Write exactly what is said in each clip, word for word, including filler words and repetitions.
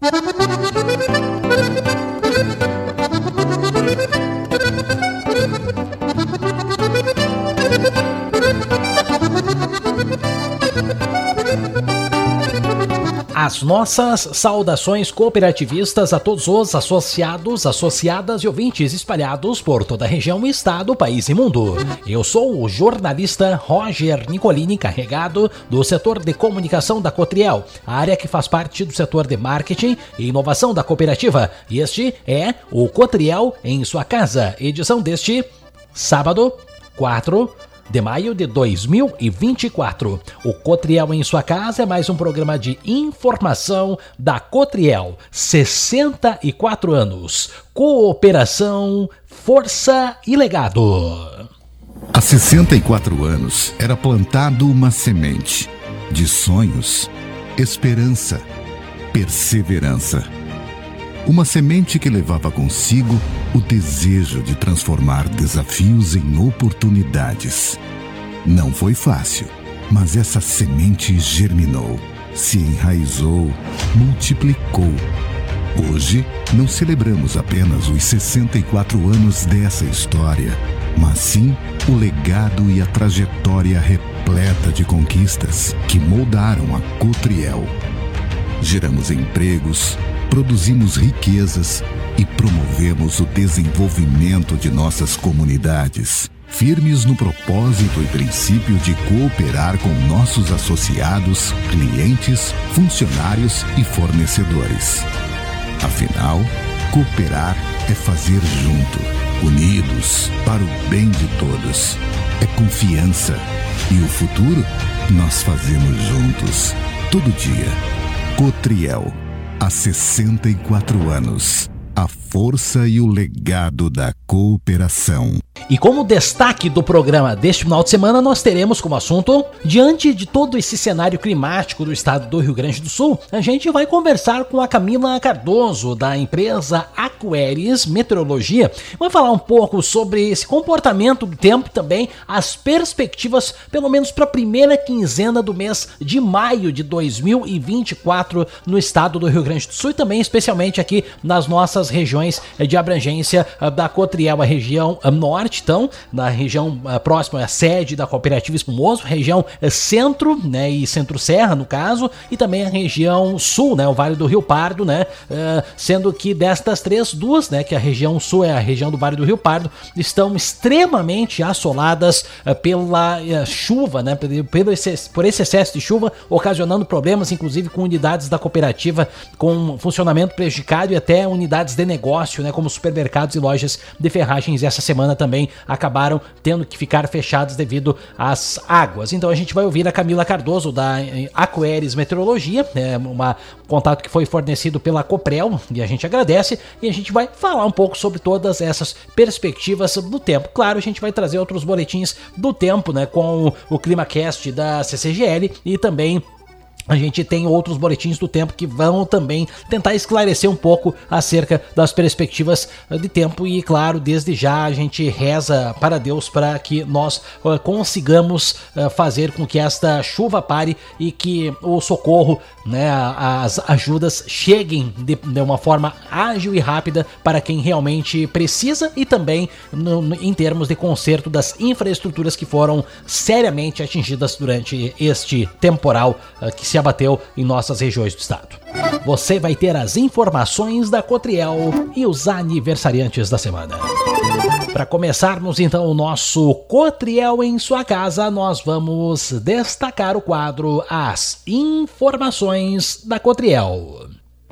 As nossas saudações cooperativistas a todos os associados, associadas e ouvintes espalhados por toda a região, estado, país e mundo. Eu sou o jornalista Roger Nicolini, carregado do setor de comunicação da Cotriel, a área que faz parte do setor de marketing e inovação da cooperativa. E este é o Cotriel em sua casa, edição deste sábado, quatro de maio de dois mil e vinte e quatro. O Cotriel em sua casa é mais um programa de informação da Cotriel. sessenta e quatro anos. Cooperação, força e legado. Há sessenta e quatro anos era plantado uma semente de sonhos, esperança, perseverança. Uma semente que levava consigo o desejo de transformar desafios em oportunidades. Não foi fácil, mas essa semente germinou, se enraizou, multiplicou. Hoje, não celebramos apenas os sessenta e quatro anos dessa história, mas sim o legado e a trajetória repleta de conquistas que moldaram a Cotriel. Geramos empregos, produzimos riquezas e promovemos o desenvolvimento de nossas comunidades, firmes no propósito e princípio de cooperar com nossos associados, clientes, funcionários e fornecedores. Afinal, cooperar é fazer junto, unidos, para o bem de todos. É confiança. E o futuro nós fazemos juntos, todo dia. Cotriel. Há sessenta e quatro anos, a força e o legado da cooperação. E como destaque do programa deste final de semana, nós teremos como assunto, diante de todo esse cenário climático do estado do Rio Grande do Sul, a gente vai conversar com a Camila Cardoso, da empresa Aquares Meteorologia. Vai falar um pouco sobre esse comportamento do tempo e também as perspectivas, pelo menos para a primeira quinzena do mês de maio de dois mil e vinte e quatro no estado do Rio Grande do Sul e também especialmente aqui nas nossas regiões de abrangência da Cotriel, a região norte, então, na região uh, próxima à sede da Cooperativa Espumoso, região uh, centro, né, e centro-serra, no caso, e também a região sul, né, o Vale do Rio Pardo, né, uh, sendo que destas três, duas, né, que a região sul é a região do Vale do Rio Pardo, estão extremamente assoladas uh, pela uh, chuva, né, pelo esse, por esse excesso de chuva, ocasionando problemas, inclusive, com unidades da cooperativa com funcionamento prejudicado e até unidades de negócio, né, como supermercados e lojas de ferragens essa semana também acabaram tendo que ficar fechados devido às águas. Então a gente vai ouvir a Camila Cardoso da Aquares Meteorologia, é uma, um contato que foi fornecido pela Coprel e a gente agradece, e a gente vai falar um pouco sobre todas essas perspectivas do tempo. Claro, a gente vai trazer outros boletins do tempo, né, com o ClimaCast da C C G L e também a gente tem outros boletins do tempo que vão também tentar esclarecer um pouco acerca das perspectivas de tempo e, claro, desde já a gente reza para Deus para que nós uh, consigamos uh, fazer com que esta chuva pare e que o socorro, né, as ajudas cheguem de, de uma forma ágil e rápida para quem realmente precisa e também no, no, em termos de conserto das infraestruturas que foram seriamente atingidas durante este temporal uh, que se abateu em nossas regiões do estado. Você vai ter as informações da Cotriel e os aniversariantes da semana. Para começarmos então o nosso Cotriel em sua casa, nós vamos destacar o quadro As Informações da Cotriel.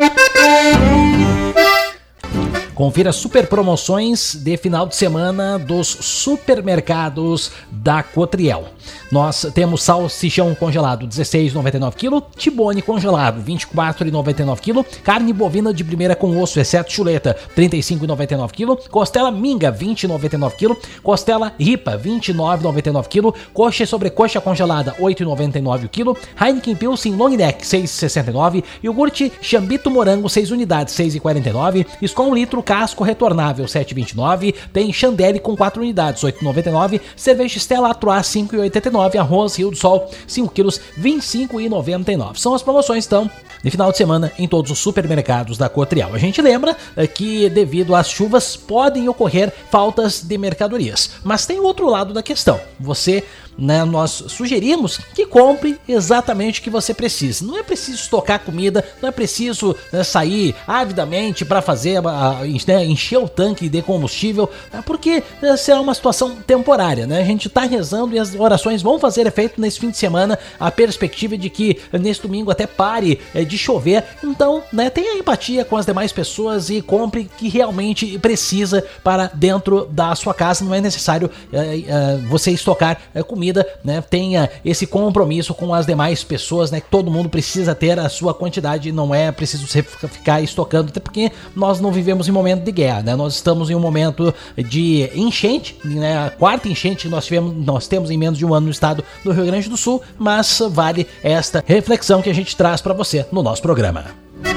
Confira super promoções de final de semana dos supermercados da Cotriel. Nós temos salsichão congelado dezesseis reais e noventa e nove centavos, tibone congelado vinte e quatro reais e noventa e nove centavos, carne bovina de primeira com osso, exceto chuleta, trinta e cinco reais e noventa e nove centavos, costela minga vinte reais e noventa e nove centavos, costela ripa vinte e nove reais e noventa e nove centavos, coxa e sobrecoxa congelada oito reais e noventa e nove centavos, Heineken Pilsen Long Neck seis reais e sessenta e nove centavos, iogurte Chambito Morango seis unidades seis reais e quarenta e nove centavos, Skol um litro casco retornável sete e vinte e nove, tem Chandelle com quatro unidades, oito e noventa e nove, cerveja Stella Artois cinco e oitenta e nove, arroz Rio do Sol cinco quilos, vinte e cinco e noventa e nove. São as promoções então de final de semana em todos os supermercados da Cotriel. A gente lembra é, que devido às chuvas podem ocorrer faltas de mercadorias, mas tem o outro lado da questão. Você Né, nós sugerimos que compre exatamente o que você precisa. Não é preciso estocar comida, não é preciso né, sair avidamente para fazer a, a, né, encher o tanque de combustível, né, porque né, será uma situação temporária. Né? A gente está rezando e as orações vão fazer efeito nesse fim de semana. A perspectiva de que nesse domingo até pare é, de chover. Então, né, tenha empatia com as demais pessoas e compre o que realmente precisa para dentro da sua casa. Não é necessário é, é, você estocar é, comida. Né, tenha esse compromisso com as demais pessoas, né, que todo mundo precisa ter a sua quantidade, não é preciso você ficar estocando, até porque nós não vivemos em momento de guerra, né, nós estamos em um momento de enchente, né, a quarta enchente que nós, tivemos, nós temos em menos de um ano no estado do Rio Grande do Sul, mas vale esta reflexão que a gente traz para você no nosso programa.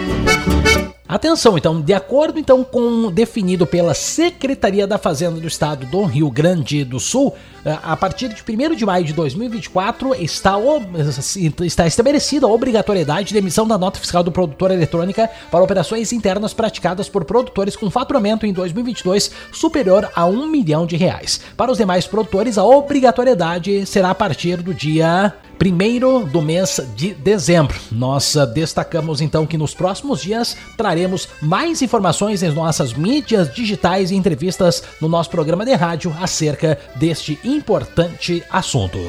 Atenção, então, de acordo então com definido pela Secretaria da Fazenda do Estado do Rio Grande do Sul, a partir de primeiro de maio de dois mil e vinte e quatro está, está estabelecida a obrigatoriedade de emissão da nota fiscal do produtor eletrônica para operações internas praticadas por produtores com faturamento em dois mil e vinte e dois superior a um milhão de reais. Para os demais produtores, a obrigatoriedade será a partir do dia primeiro do mês de dezembro. Nós destacamos então que nos próximos dias traremos mais informações em nossas mídias digitais e entrevistas no nosso programa de rádio acerca deste importante assunto.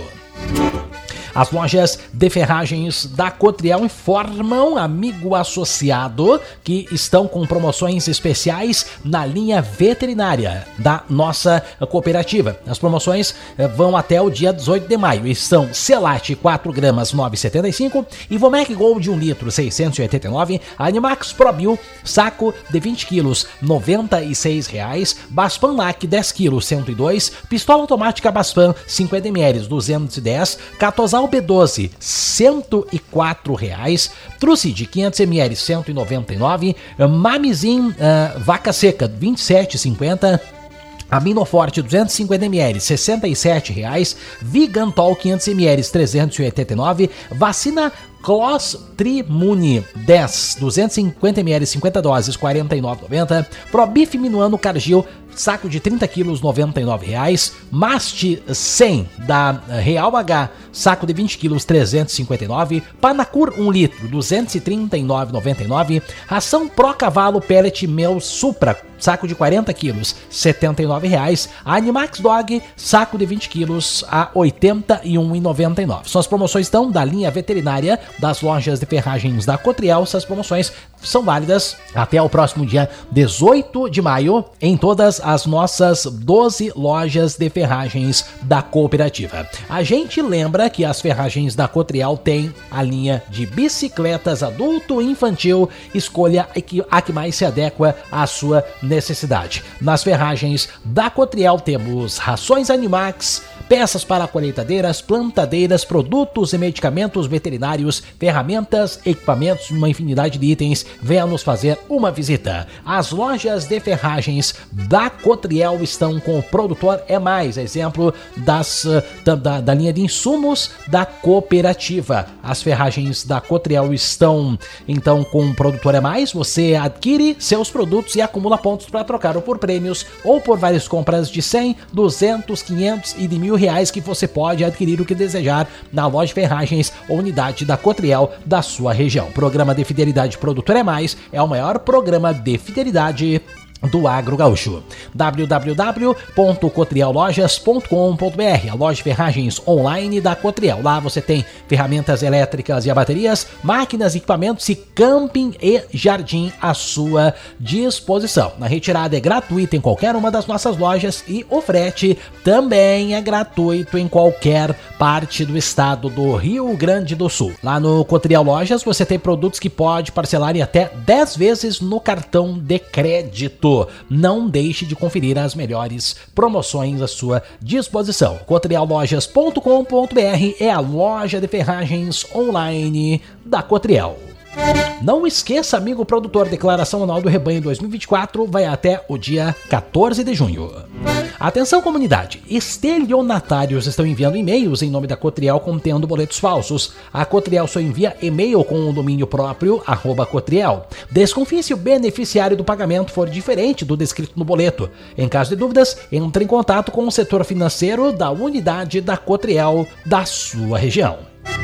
As lojas de ferragens da Cotriel informam, amigo associado, que estão com promoções especiais na linha veterinária da nossa cooperativa. As promoções vão até o dia dezoito de maio e são Selate quatro gramas nove e setenta e cinco, Ivomec Gold um litro seiscentos e oitenta e nove, Animax ProBio saco de vinte quilos noventa e seis reais, Baspan Lac dez quilos cento e dois, Pistola automática Baspan cinquenta mililitros duzentos e dez, Catosal B doze cento e quatro reais, Truce de quinhentos mililitros cento e noventa e nove, Mamizin uh, vaca seca vinte e sete e cinquenta, Aminoforte duzentos e cinquenta mililitros sessenta e sete reais, Vigantol quinhentos mililitros trezentos e oitenta e nove, Vacina Clostrimune dez, duzentos e cinquenta mililitros cinquenta doses quarenta e nove reais e noventa centavos, Probif Minuano Cargill saco de trinta quilos noventa e nove reais, Mast cem da Real H saco de vinte quilos trezentos e cinquenta e nove, Panacur um litro duzentos e trinta e nove reais e noventa e nove centavos, Ração Pro Cavalo Pellet Mel Supra saco de quarenta quilos setenta e nove reais, Animax Dog saco de vinte quilos a oitenta e um reais e noventa e nove centavos. São as promoções então da linha veterinária das lojas de ferragens da Cotriel. Essas promoções são válidas até o próximo dia dezoito de maio em todas as nossas doze lojas de ferragens da cooperativa. A gente lembra que as ferragens da Cotriel têm a linha de bicicletas adulto e infantil, escolha a que mais se adequa à sua necessidade. Nas ferragens da Cotriel temos rações Animax, peças para colheitadeiras, plantadeiras, produtos e medicamentos veterinários, ferramentas, equipamentos, uma infinidade de itens. Venha nos fazer uma visita. As lojas de ferragens da Cotriel estão com o Produtor é Mais, exemplo das, da, da linha de insumos da cooperativa. As ferragens da Cotriel estão então com o Produtor é Mais. Você adquire seus produtos e acumula pontos para trocar ou por prêmios ou por várias compras de cem, duzentos, quinhentos e de mil reais que você pode adquirir o que desejar na loja de ferragens ou unidade da Cotriel da sua região. Programa de Fidelidade Produtor é Mais é o maior programa de fidelidade do Agro Gaúcho. w w w ponto cotriel lojas ponto com ponto b r, a loja de ferragens online da Cotriel. Lá você tem ferramentas elétricas e a baterias, máquinas, equipamentos e camping e jardim à sua disposição. A retirada é gratuita em qualquer uma das nossas lojas e o frete também é gratuito em qualquer parte do estado do Rio Grande do Sul. Lá no Cotriel Lojas você tem produtos que pode parcelar em até dez vezes no cartão de crédito. Não deixe de conferir as melhores promoções à sua disposição. cotriel lojas ponto com ponto b r é a loja de ferragens online da Cotriel. Não esqueça, amigo produtor, declaração anual do rebanho dois mil e vinte e quatro vai até o dia quatorze de junho. Atenção, comunidade, estelionatários estão enviando e-mails em nome da Cotriel contendo boletos falsos. A Cotriel só envia e-mail com o domínio próprio, arroba Cotriel. Desconfie se o beneficiário do pagamento for diferente do descrito no boleto. Em caso de dúvidas, entre em contato com o setor financeiro da unidade da Cotriel da sua região.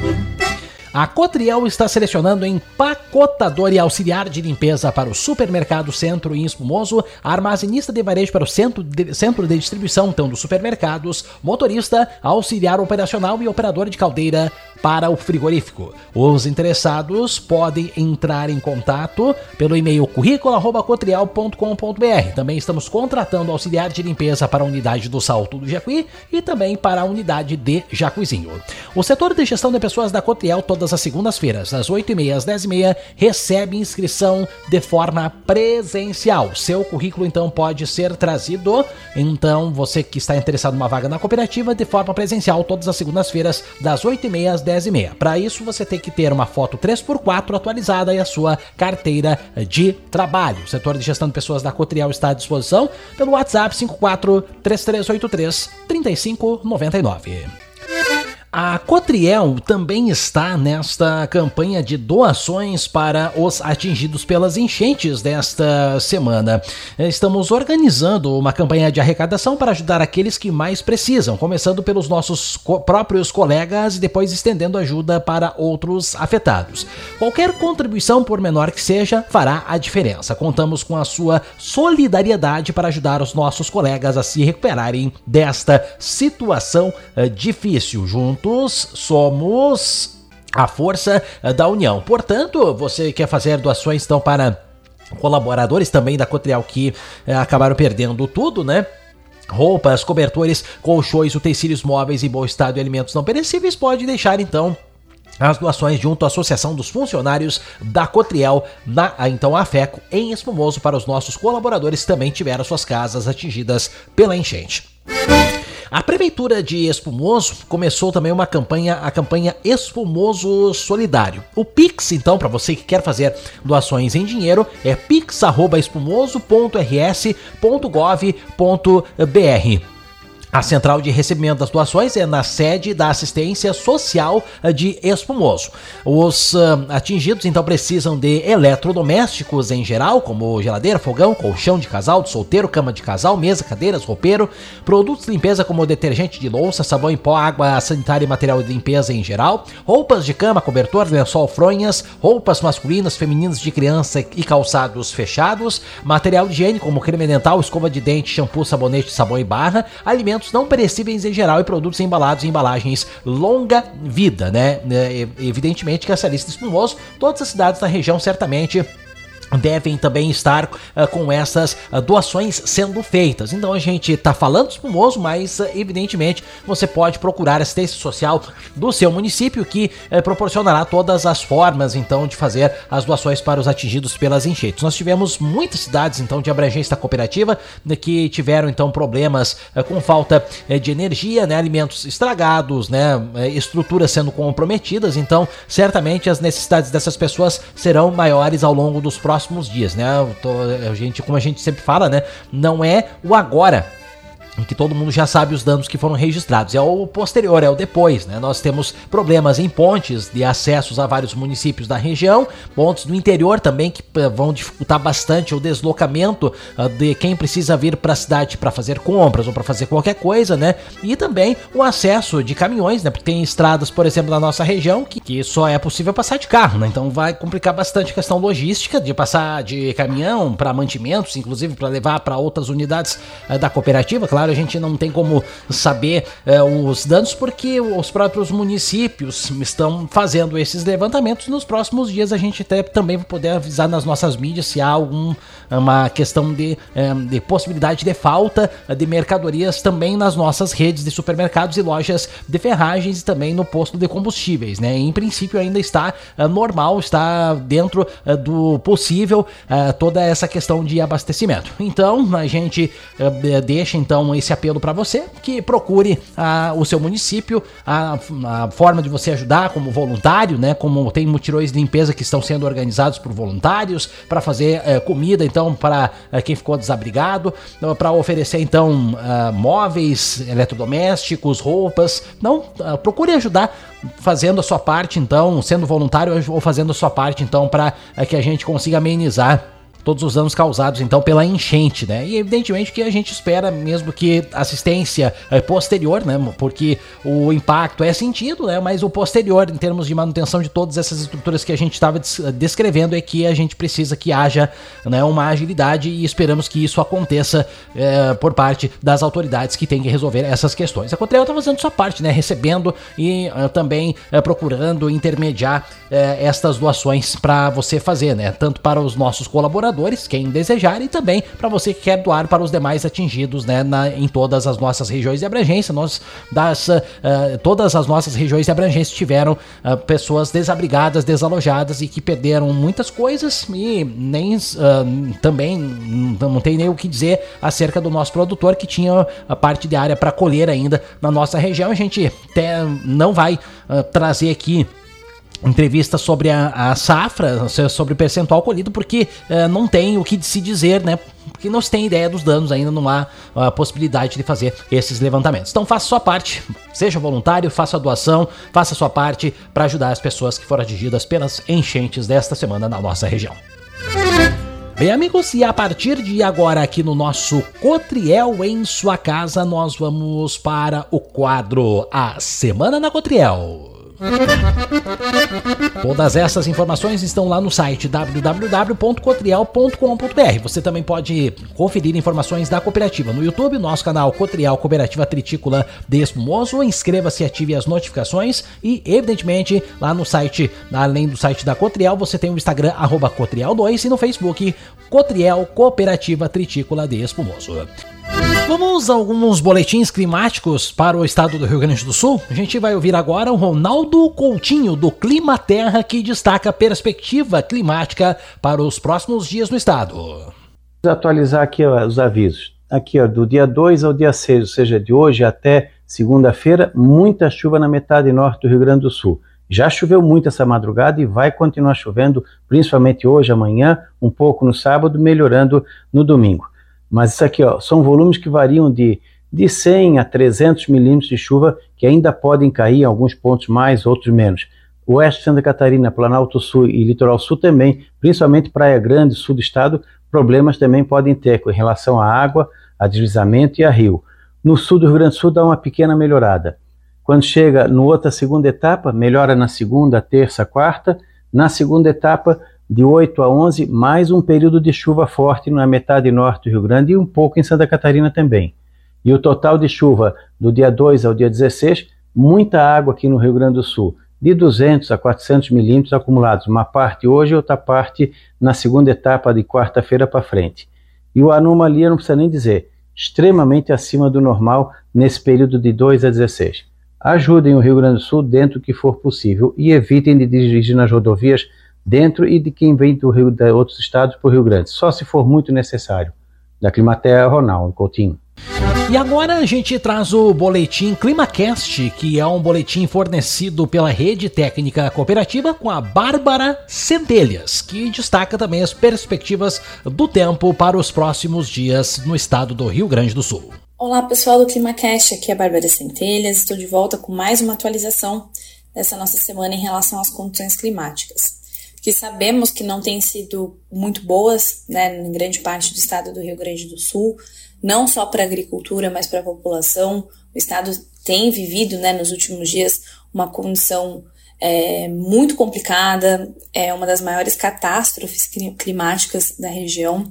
A Cotriel está selecionando empacotador e auxiliar de limpeza para o supermercado Centro e Espumoso, armazenista de varejo para o centro de, centro de distribuição, então dos supermercados, motorista, auxiliar operacional e operador de caldeira para o frigorífico. Os interessados podem entrar em contato pelo e-mail currículo arroba cotriel ponto com ponto br. Também estamos contratando auxiliar de limpeza para a unidade do Salto do Jacuí e também para a unidade de Jacuizinho. O setor de gestão de pessoas da Cotriel, todas as segundas-feiras, das oito e meia às dez e meia, recebe inscrição de forma presencial. Seu currículo, então, pode ser trazido. Então, você que está interessado numa vaga na cooperativa, de forma presencial, todas as segundas-feiras, das oito e meia às dez e meia. Para isso, você tem que ter uma foto três por quatro atualizada e a sua carteira de trabalho. O setor de gestão de pessoas da Cotriel está à disposição pelo WhatsApp cinco quatro três três oito três três cinco nove nove. A Cotriel também está nesta campanha de doações para os atingidos pelas enchentes desta semana. Estamos organizando uma campanha de arrecadação para ajudar aqueles que mais precisam, começando pelos nossos co- próprios colegas e depois estendendo ajuda para outros afetados. Qualquer contribuição, por menor que seja, fará a diferença. Contamos com a sua solidariedade para ajudar os nossos colegas a se recuperarem desta situação uh, difícil. Juntos somos a força da união. Portanto, você quer fazer doações então para colaboradores também da Cotriel que eh, acabaram perdendo tudo, né? Roupas, cobertores, colchões, utensílios móveis em bom estado e alimentos não perecíveis, pode deixar então as doações junto à Associação dos Funcionários da Cotriel, na então AFECO, em Espumoso, para os nossos colaboradores que também tiveram suas casas atingidas pela enchente. A Prefeitura de Espumoso começou também uma campanha, a campanha Espumoso Solidário. O Pix, então, para você que quer fazer doações em dinheiro, é pix arroba espumoso ponto r s ponto gov ponto b r. A central de recebimento das doações é na sede da Assistência Social de Espumoso. Os uh, atingidos, então, precisam de eletrodomésticos em geral, como geladeira, fogão, colchão de casal, de solteiro, cama de casal, mesa, cadeiras, roupeiro, produtos de limpeza como detergente de louça, sabão em pó, água sanitária e material de limpeza em geral, roupas de cama, cobertor, lençol, fronhas, roupas masculinas, femininas de criança e calçados fechados, material de higiene como creme dental, escova de dente, shampoo, sabonete, sabão e barra, alimentos não perecíveis em geral e produtos embalados em embalagens longa vida, né? Evidentemente que essa lista de Espumoso, todas as cidades da região certamente devem também estar uh, com essas uh, doações sendo feitas. Então a gente está falando Espumoso, mas uh, evidentemente você pode procurar a assistência social do seu município que uh, proporcionará todas as formas então de fazer as doações para os atingidos pelas enchentes. Nós tivemos muitas cidades então de abrangência cooperativa né, que tiveram então problemas uh, com falta uh, de energia, né, alimentos estragados, né, uh, estruturas sendo comprometidas. Então certamente as necessidades dessas pessoas serão maiores ao longo dos próximos próximos dias, né? Tô, a gente, como a gente sempre fala, né? Não é o agora em que todo mundo já sabe os danos que foram registrados, é o posterior, é o depois, né? Nós temos problemas em pontes de acessos a vários municípios da região, pontes do interior também que vão dificultar bastante o deslocamento uh, de quem precisa vir para a cidade para fazer compras ou para fazer qualquer coisa, né? E também o acesso de caminhões, né? Porque tem estradas, por exemplo, na nossa região que, que só é possível passar de carro, né? Então vai complicar bastante a questão logística de passar de caminhão para mantimentos, inclusive para levar para outras unidades uh, da cooperativa. Claro, a gente não tem como saber eh, os danos porque os próprios municípios estão fazendo esses levantamentos. Nos próximos dias a gente até também vai poder avisar nas nossas mídias se há alguma questão de, eh, de possibilidade de falta de mercadorias também nas nossas redes de supermercados e lojas de ferragens e também no posto de combustíveis, né? Em princípio ainda está eh, normal, está dentro eh, do possível eh, toda essa questão de abastecimento. Então a gente eh, deixa então então esse apelo para você, que procure a, o seu município, a, a forma de você ajudar como voluntário, né? Como tem mutirões de limpeza que estão sendo organizados por voluntários para fazer é, comida, então, para é, quem ficou desabrigado, para oferecer, então, é, móveis, eletrodomésticos, roupas. Não, é, procure ajudar fazendo a sua parte, então, sendo voluntário ou fazendo a sua parte, então, para é, que a gente consiga amenizar todos os danos causados, então, pela enchente, né? E, evidentemente, que a gente espera mesmo que assistência é, posterior, né? Porque o impacto é sentido, né? Mas o posterior, em termos de manutenção de todas essas estruturas que a gente estava des- descrevendo, é que a gente precisa que haja, né, uma agilidade e esperamos que isso aconteça é, por parte das autoridades que têm que resolver essas questões. A Cotriel está fazendo sua parte, né? Recebendo e é, também é, procurando intermediar é, estas doações para você fazer, né? Tanto para os nossos colaboradores, quem desejar, e também para você que quer doar para os demais atingidos, né, na, em todas as nossas regiões de abrangência. Nós, das, uh, todas as nossas regiões de abrangência tiveram uh, pessoas desabrigadas, desalojadas e que perderam muitas coisas e nem uh, também não tem nem o que dizer acerca do nosso produtor, que tinha a parte de área para colher ainda na nossa região. A gente até não vai uh, trazer aqui entrevista sobre a, a safra, sobre o percentual colhido, porque uh, não tem o que se dizer, né? Porque não se tem ideia dos danos, ainda não há a possibilidade de fazer esses levantamentos. Então faça a sua parte, seja voluntário, faça a doação, faça a sua parte para ajudar as pessoas que foram atingidas pelas enchentes desta semana na nossa região. Bem, amigos, e a partir de agora aqui no nosso Cotriel em sua casa, nós vamos para o quadro A Semana na Cotriel. Todas essas informações estão lá no site w w w ponto cotriel ponto com ponto b r. Você também pode conferir informações da cooperativa no YouTube, nosso canal Cotriel Cooperativa Tritícola de Espumoso. Inscreva-se e ative as notificações e, evidentemente, lá no site, além do site da Cotriel, você tem o Instagram, arroba Cotriel dois, e no Facebook, Cotriel Cooperativa Tritícola de Espumoso. Vamos a alguns boletins climáticos para o estado do Rio Grande do Sul. A gente vai ouvir agora o Ronaldo Coutinho, do Clima Terra, que destaca a perspectiva climática para os próximos dias no estado. Vamos atualizar aqui ó, os avisos. Aqui, ó, do dia dois ao dia seis, ou seja, de hoje até segunda-feira, muita chuva na metade norte do Rio Grande do Sul. Já choveu muito essa madrugada e vai continuar chovendo, principalmente hoje, amanhã, um pouco no sábado, melhorando no domingo. Mas isso aqui, ó, são volumes que variam de, de cem a trezentos milímetros de chuva, que ainda podem cair em alguns pontos mais, outros menos. Oeste de Santa Catarina, Planalto Sul e Litoral Sul também, principalmente Praia Grande, sul do estado, problemas também podem ter com relação à água, a deslizamento e a rio. No sul do Rio Grande do Sul dá uma pequena melhorada. Quando chega no outra segunda etapa, melhora na segunda, terça, quarta. Na segunda etapa, de oito a onze, mais um período de chuva forte na metade norte do Rio Grande e um pouco em Santa Catarina também. E o total de chuva do dia dois ao dia dezesseis, muita água aqui no Rio Grande do Sul, de duzentos a quatrocentos milímetros acumulados, uma parte hoje e outra parte na segunda etapa de quarta-feira para frente. E o anomalia não precisa nem dizer, extremamente acima do normal nesse período de dois a dezesseis. Ajudem o Rio Grande do Sul dentro do que for possível e evitem de dirigir nas rodovias dentro e de quem vem do Rio, de outros estados para o Rio Grande, só se for muito necessário. Da Climaterra, Ronaldo Coutinho. E agora a gente traz o boletim ClimaCast, que é um boletim fornecido pela Rede Técnica Cooperativa com a Bárbara Centelhas, que destaca também as perspectivas do tempo para os próximos dias no estado do Rio Grande do Sul. Olá pessoal do ClimaCast, aqui é a Bárbara Centelhas, estou de volta com mais uma atualização dessa nossa semana em relação às condições climáticas, que sabemos que não têm sido muito boas, né, em grande parte do estado do Rio Grande do Sul, não só para a agricultura, mas para a população. O estado tem vivido, né, nos últimos dias uma condição é, muito complicada, é uma das maiores catástrofes climáticas da região.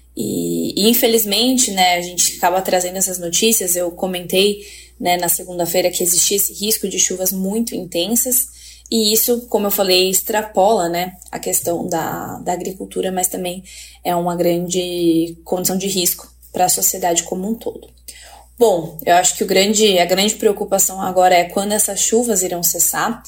E, e infelizmente, né, a gente acaba trazendo essas notícias. Eu comentei, né, na segunda-feira que existia esse risco de chuvas muito intensas, e isso, como eu falei, extrapola, né, a questão da, da agricultura, mas também é uma grande condição de risco para a sociedade como um todo. Bom, eu acho que o grande, a grande preocupação agora é quando essas chuvas irão cessar.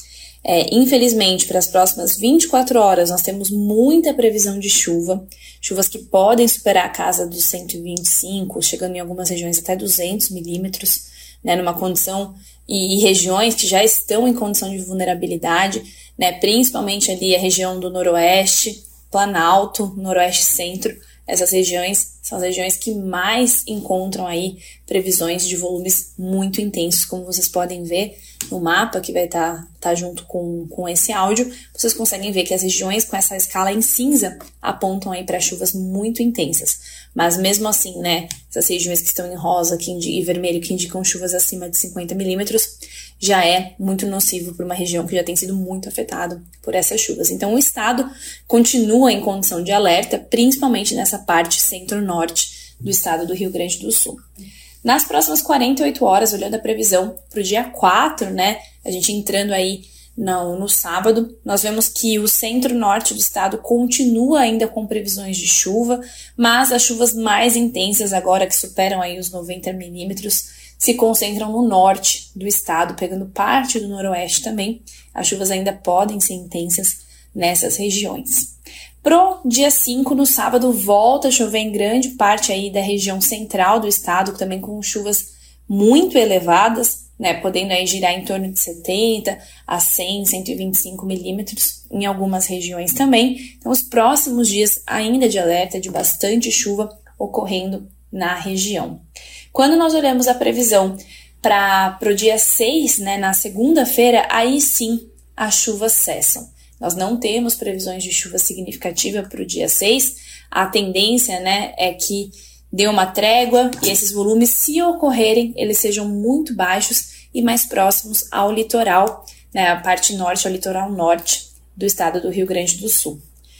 É, infelizmente, para as próximas vinte e quatro horas, nós temos muita previsão de chuva, chuvas que podem superar a casa dos cento e vinte e cinco, chegando em algumas regiões até duzentos milímetros, né, numa condição, e, e regiões que já estão em condição de vulnerabilidade, né, principalmente ali a região do Noroeste, Planalto, Noroeste Centro. Essas regiões são as regiões que mais encontram aí previsões de volumes muito intensos, como vocês podem ver no mapa que vai estar tá, tá junto com, com esse áudio. Vocês conseguem ver que as regiões com essa escala em cinza apontam aí para chuvas muito intensas. Mas mesmo assim, né, essas regiões que estão em rosa que indi- e vermelho, que indicam chuvas acima de cinquenta milímetros, já é muito nocivo para uma região que já tem sido muito afetada por essas chuvas. Então, o estado continua em condição de alerta, principalmente nessa parte centro-norte do estado do Rio Grande do Sul. Nas próximas quarenta e oito horas, olhando a previsão para o dia quatro, né, a gente entrando aí no, no sábado, nós vemos que o centro-norte do estado continua ainda com previsões de chuva, mas as chuvas mais intensas agora, que superam aí os noventa milímetros, se concentram no norte do estado, pegando parte do noroeste também. As chuvas ainda podem ser intensas nessas regiões. Pro dia cinco, no sábado, volta a chover em grande parte aí da região central do estado, também com chuvas muito elevadas, né, podendo aí girar em torno de setenta a cem, cento e vinte e cinco milímetros em algumas regiões também. Então, os próximos dias ainda de alerta, de bastante chuva ocorrendo na região. Quando nós olhamos a previsão para o dia seis, né, na segunda-feira, aí sim as chuvas cessam. Nós não temos previsões de chuva significativa para o dia seis. A tendência, né, é que dê uma trégua e esses volumes, se ocorrerem, eles sejam muito baixos e mais próximos ao litoral, né, a parte norte, ao litoral norte do estado do Rio Grande do Sul.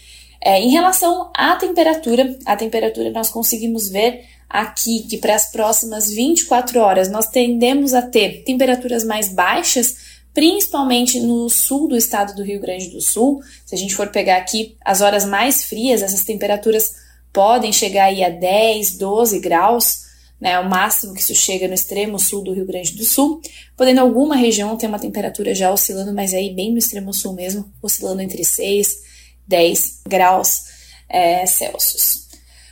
É, em relação à temperatura, a temperatura nós conseguimos ver aqui que para as próximas vinte e quatro horas nós tendemos a ter temperaturas mais baixas, principalmente no sul do estado do Rio Grande do Sul. Se a gente for pegar aqui as horas mais frias, essas temperaturas podem chegar aí a dez, doze graus, né, o máximo que isso chega no extremo sul do Rio Grande do Sul, podendo alguma região ter uma temperatura já oscilando, mas aí bem no extremo sul mesmo, oscilando entre seis, dez graus é, Celsius.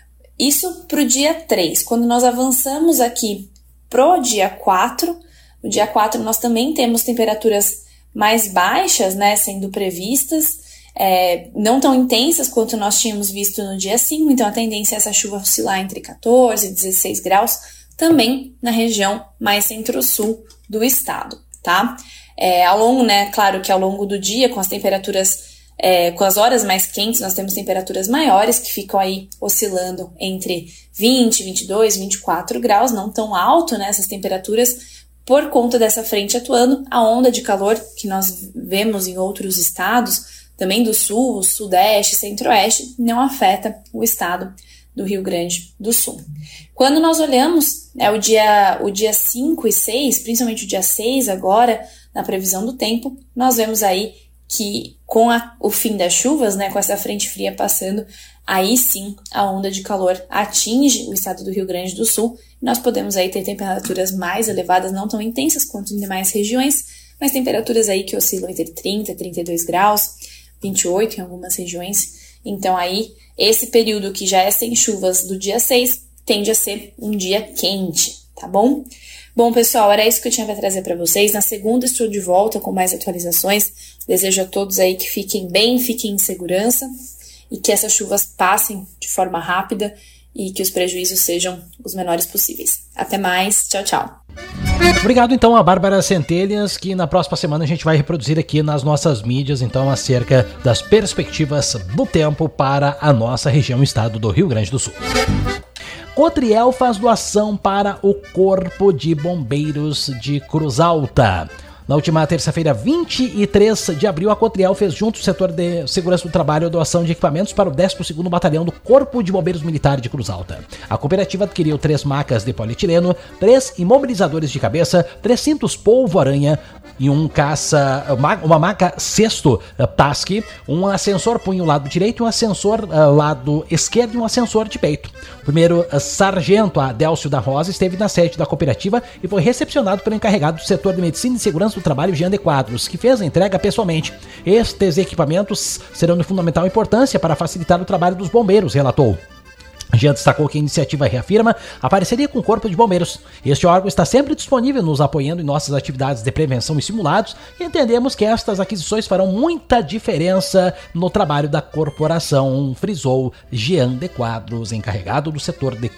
Isso para o dia três. Quando nós avançamos aqui pro dia quatro, no dia quatro nós também temos temperaturas mais baixas, né, sendo previstas, é, não tão intensas quanto nós tínhamos visto no dia cinco, então a tendência é essa chuva oscilar entre catorze e dezesseis graus, também na região mais centro-sul do estado, tá? É, ao longo, né, claro que ao longo do dia, com as temperaturas, é, com as horas mais quentes, nós temos temperaturas maiores que ficam aí oscilando entre vinte, vinte e dois, vinte e quatro graus, não tão alto, né, essas temperaturas, por conta dessa frente atuando. A onda de calor que nós vemos em outros estados, também do sul, sudeste, centro-oeste, não afeta o estado do Rio Grande do Sul. Quando nós olhamos, né, o dia o dia cinco e seis, principalmente o dia seis agora, na previsão do tempo, nós vemos aí que com a, o fim das chuvas, né, com essa frente fria passando, aí sim a onda de calor atinge o estado do Rio Grande do Sul. Nós podemos aí ter temperaturas mais elevadas, não tão intensas quanto em demais regiões, mas temperaturas aí que oscilam entre trinta e trinta e dois graus, vinte e oito em algumas regiões. Então aí, esse período que já é sem chuvas do dia seis, tende a ser um dia quente, tá bom? Bom, pessoal, era isso que eu tinha para trazer para vocês. Na segunda estou de volta com mais atualizações. Desejo a todos aí que fiquem bem, fiquem em segurança e que essas chuvas passem de forma rápida e que os prejuízos sejam os menores possíveis. Até mais, tchau, tchau. Obrigado então a Bárbara Centelhas, que na próxima semana a gente vai reproduzir aqui nas nossas mídias, então, acerca das perspectivas do tempo para a nossa região, estado do Rio Grande do Sul. Cotriel faz doação para o Corpo de Bombeiros de Cruz Alta. Na última terça-feira, vinte e três de abril, a Cotriel fez junto ao setor de segurança do trabalho a doação de equipamentos para o décimo segundo Batalhão do Corpo de Bombeiros Militar de Cruz Alta. A cooperativa adquiriu três macas de polietileno, três imobilizadores de cabeça, três cintos polvo-aranha e um caça, uma maca cesto uh, Tasque, um ascensor punho lado direito, um ascensor uh, lado esquerdo e um ascensor de peito. O primeiro uh, sargento Adélcio da Rosa esteve na sede da cooperativa e foi recepcionado pelo encarregado do setor de medicina e segurança do do Trabalho Jean de Quadros, que fez a entrega pessoalmente. Estes equipamentos serão de fundamental importância para facilitar o trabalho dos bombeiros, relatou. Jean destacou que a iniciativa reafirma a parceria com o Corpo de Bombeiros. Este órgão está sempre disponível, nos apoiando em nossas atividades de prevenção e simulados, e entendemos que estas aquisições farão muita diferença no trabalho da corporação, frisou Jean de Quadros, encarregado do setor de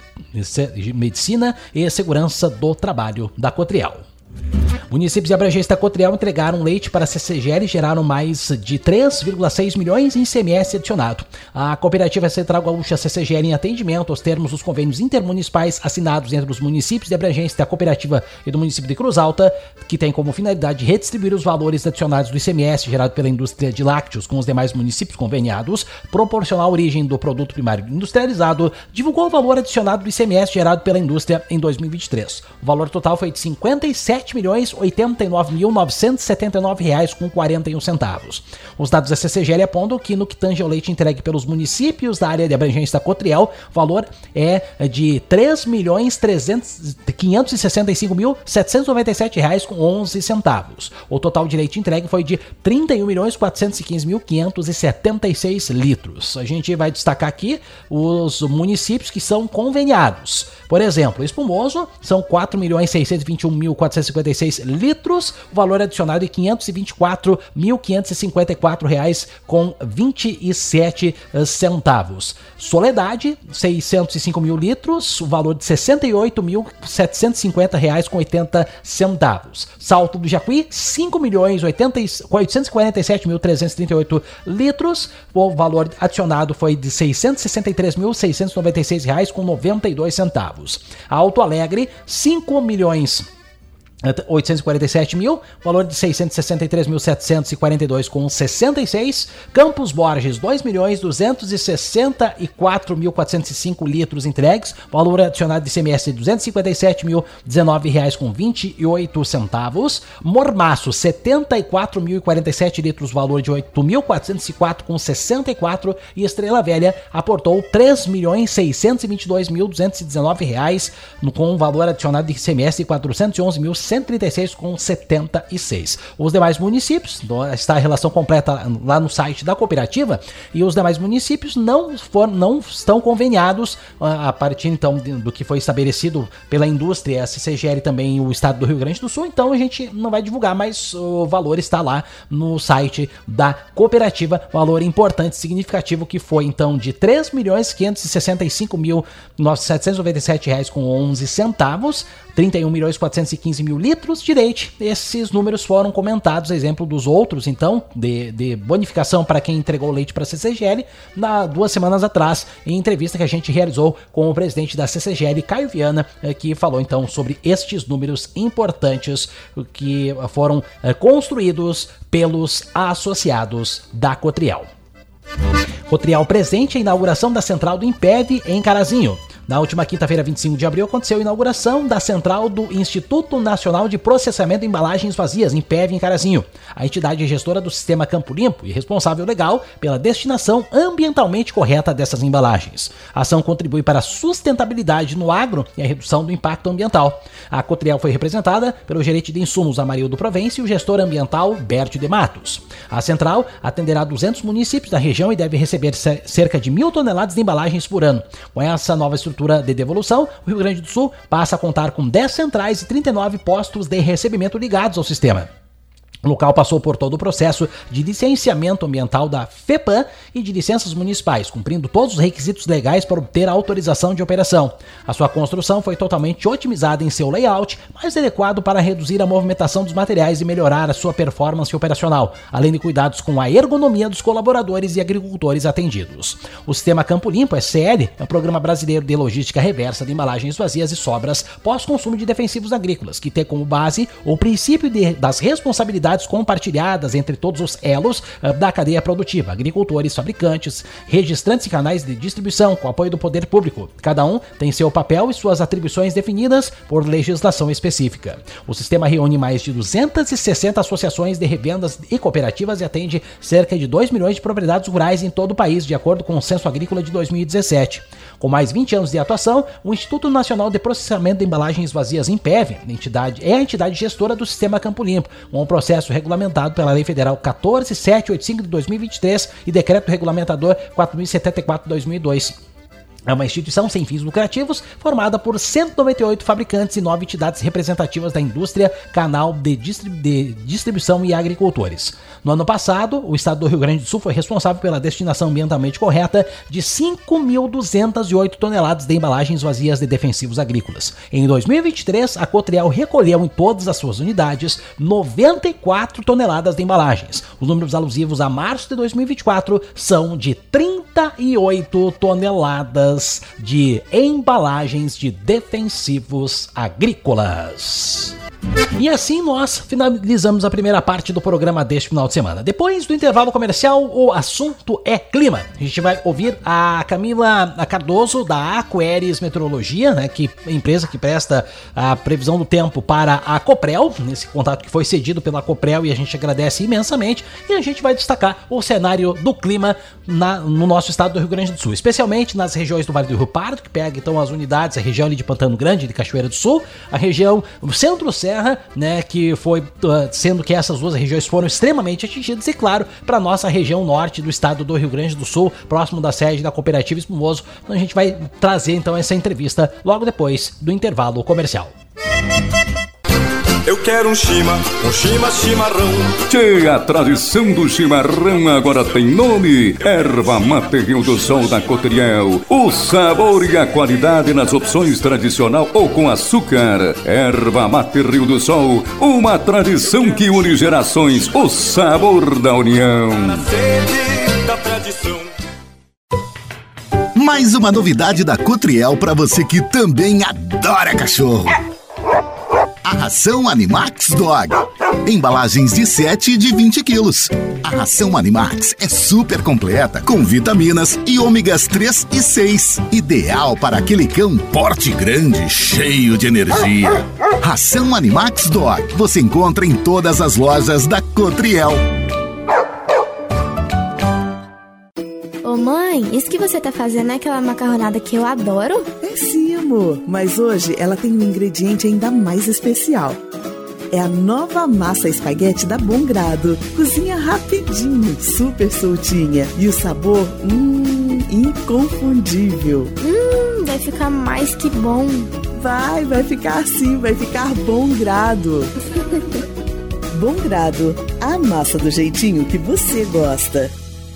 Medicina e Segurança do Trabalho da Cotriel. Municípios de abrangência da Cotriel entregaram leite para a C C G L e geraram mais de três vírgula seis milhões em I C M S adicionado. A Cooperativa Central Gaúcha C C G L, em atendimento aos termos dos convênios intermunicipais assinados entre os municípios de abrangência da Cooperativa e do município de Cruz Alta, que tem como finalidade redistribuir os valores adicionados do I C M S gerado pela indústria de lácteos com os demais municípios conveniados, proporcional à origem do produto primário industrializado, divulgou o valor adicionado do I C M S gerado pela indústria em dois mil e vinte e três. O valor total foi de cinquenta e sete milhões oitenta e nove mil novecentos e setenta e nove reais com quarenta e um centavos. Os dados da C C G L apontam que no que tange ao leite entregue pelos municípios da área de abrangência da Cotriel, o valor é de três milhões quinhentos e sessenta e cinco mil setecentos e noventa e sete reais com onze centavos. O total de leite entregue foi de trinta e um milhões quatrocentos e quinze mil quinhentos e setenta e seis litros. A gente vai destacar aqui os municípios que são conveniados. Por exemplo, Espumoso são quatro milhões seiscentos e vinte e um mil quatrocentos e cinquenta e seis litros, o valor adicionado de quinhentos e vinte e quatro mil quinhentos e cinquenta e quatro reais com vinte e sete centavos. Soledade, seiscentos e cinco mil litros, o valor de sessenta e oito mil setecentos e cinquenta reais com oitenta centavos. Salto do Jacuí, cinco milhões oitocentos e quarenta e sete mil trezentos e trinta e oito litros, o valor adicionado foi de seiscentos e sessenta e três mil seiscentos e noventa e seis reais com noventa e dois centavos. Alto Alegre, cinco milhões oitocentos e quarenta e sete mil, valor de seiscentos e sessenta e três mil setecentos e quarenta e dois com sessenta e seis. Campos Borges, dois milhões duzentos e sessenta e quatro mil quatrocentos e cinco litros entregues, valor adicionado de I C M S de duzentos e cinquenta e sete mil dezenove reais com vinte e oito centavos. Mormaço, setenta e quatro mil e quarenta e sete litros, valor de oito mil quatrocentos e quatro com sessenta e quatro, e Estrela Velha aportou três milhões seiscentos e vinte e dois mil duzentos e dezenove reais com valor adicionado de I C M S de quatrocentos e onze mil cento e trinta e seis com setenta e seis. Os demais municípios, está a relação completa lá no site da cooperativa, e os demais municípios não, for, não estão conveniados a partir então do que foi estabelecido pela indústria, a C C G L também o estado do Rio Grande do Sul, então a gente não vai divulgar, mas o valor está lá no site da cooperativa, valor importante, significativo, que foi então de três milhões quinhentos e sessenta e cinco mil setecentos e noventa e sete reais com onze centavos, trinta e um milhões quatrocentos e quinze mil litros de leite. Esses números foram comentados, exemplo dos outros, então, de, de bonificação para quem entregou leite para a C C G L, na, duas semanas atrás, em entrevista que a gente realizou com o presidente da C C G L, Caio Viana, que falou então sobre estes números importantes que foram construídos pelos associados da Cotriel. Cotriel presente à inauguração da central do Impev em Carazinho. Na última quinta-feira, vinte e cinco de abril, aconteceu a inauguração da central do Instituto Nacional de Processamento de Embalagens Vazias, Impev, em Carazinho. A entidade é gestora do sistema Campo Limpo e responsável legal pela destinação ambientalmente correta dessas embalagens. A ação contribui para a sustentabilidade no agro e a redução do impacto ambiental. A Cotriel foi representada pelo gerente de insumos Amarildo Provence e o gestor ambiental Berto de Matos. A central atenderá duzentos municípios da região e deve receber cerca de mil toneladas de embalagens por ano. Com essa nova estrutura de devolução, o Rio Grande do Sul passa a contar com dez centrais e trinta e nove postos de recebimento ligados ao sistema. O local passou por todo o processo de licenciamento ambiental da FEPAM e de licenças municipais, cumprindo todos os requisitos legais para obter a autorização de operação. A sua construção foi totalmente otimizada em seu layout, mais adequado para reduzir a movimentação dos materiais e melhorar a sua performance operacional, além de cuidados com a ergonomia dos colaboradores e agricultores atendidos. O Sistema Campo Limpo, S C L, é o Programa Brasileiro de Logística Reversa de Embalagens Vazias e Sobras pós-consumo de defensivos agrícolas, que tem como base o princípio de, das responsabilidades compartilhadas entre todos os elos uh, da cadeia produtiva, agricultores, fabricantes, registrantes e canais de distribuição, com apoio do poder público. Cada um tem seu papel e suas atribuições definidas por legislação específica. O sistema reúne mais de duzentas e sessenta associações de revendas e cooperativas e atende cerca de dois milhões de propriedades rurais em todo o país, de acordo com o Censo Agrícola de dois mil e dezessete. Com mais vinte anos de atuação, o Instituto Nacional de Processamento de Embalagens Vazias, INPEV, entidade, é a entidade gestora do Sistema Campo Limpo, um processo regulamentado pela Lei Federal quatorze mil setecentos e oitenta e cinco de dois mil e vinte e três e Decreto Regulamentador quatro mil e setenta e quatro de dois mil e dois. É uma instituição sem fins lucrativos, formada por cento e noventa e oito fabricantes e nove entidades representativas da indústria, canal de, distribu- de distribuição e agricultores. No ano passado, o estado do Rio Grande do Sul foi responsável pela destinação ambientalmente correta de cinco mil duzentas e oito toneladas de embalagens vazias de defensivos agrícolas. Em dois mil e vinte e três, a Cotriel recolheu em todas as suas unidades noventa e quatro toneladas de embalagens. Os números alusivos a março de dois mil e vinte e quatro são de trinta e oito toneladas de embalagens de defensivos agrícolas. E assim nós finalizamos a primeira parte do programa deste final de semana. Depois do intervalo comercial, o assunto é clima. A gente vai ouvir a Camila Cardoso, da Aquares Meteorologia, né, que é a empresa que presta a previsão do tempo para a Coprel, nesse contato que foi cedido pela Coprel, e a gente agradece imensamente. E a gente vai destacar o cenário do clima na, no nosso estado do Rio Grande do Sul, especialmente nas regiões do Vale do Rio Pardo, que pega então as unidades, a região ali de Pantano Grande, de Cachoeira do Sul, a região Centro-Serra, né, que foi, uh, sendo que essas duas regiões foram extremamente atingidas, e claro, para nossa região norte do estado do Rio Grande do Sul, próximo da sede da Cooperativa Espumoso. Então a gente vai trazer então essa entrevista logo depois do intervalo comercial. Eu quero um chima, um chima chimarrão. Tchê, a tradição do chimarrão agora tem nome: Erva Mate Rio do Sol da Cotriel. O sabor e a qualidade nas opções tradicional ou com açúcar. Erva Mate Rio do Sol, uma tradição que une gerações. O sabor da união. Na sede da tradição. Mais uma novidade da Cotriel para você que também adora cachorro. A ração Animax Dog. Embalagens de sete e de vinte quilos. A ração Animax é super completa, com vitaminas e ômegas três e seis. Ideal para aquele cão porte grande, cheio de energia. Ração Animax Dog. Você encontra em todas as lojas da Cotriel. Ô mãe, isso que você tá fazendo é aquela macarronada que eu adoro? É sim, amor, mas hoje ela tem um ingrediente ainda mais especial. É a nova massa espaguete da Bom Grado. Cozinha rapidinho, super soltinha e o sabor, hum, inconfundível. Hum, vai ficar mais que bom. Vai, vai ficar assim, vai ficar Bom Grado. Bom Grado, a massa do jeitinho que você gosta.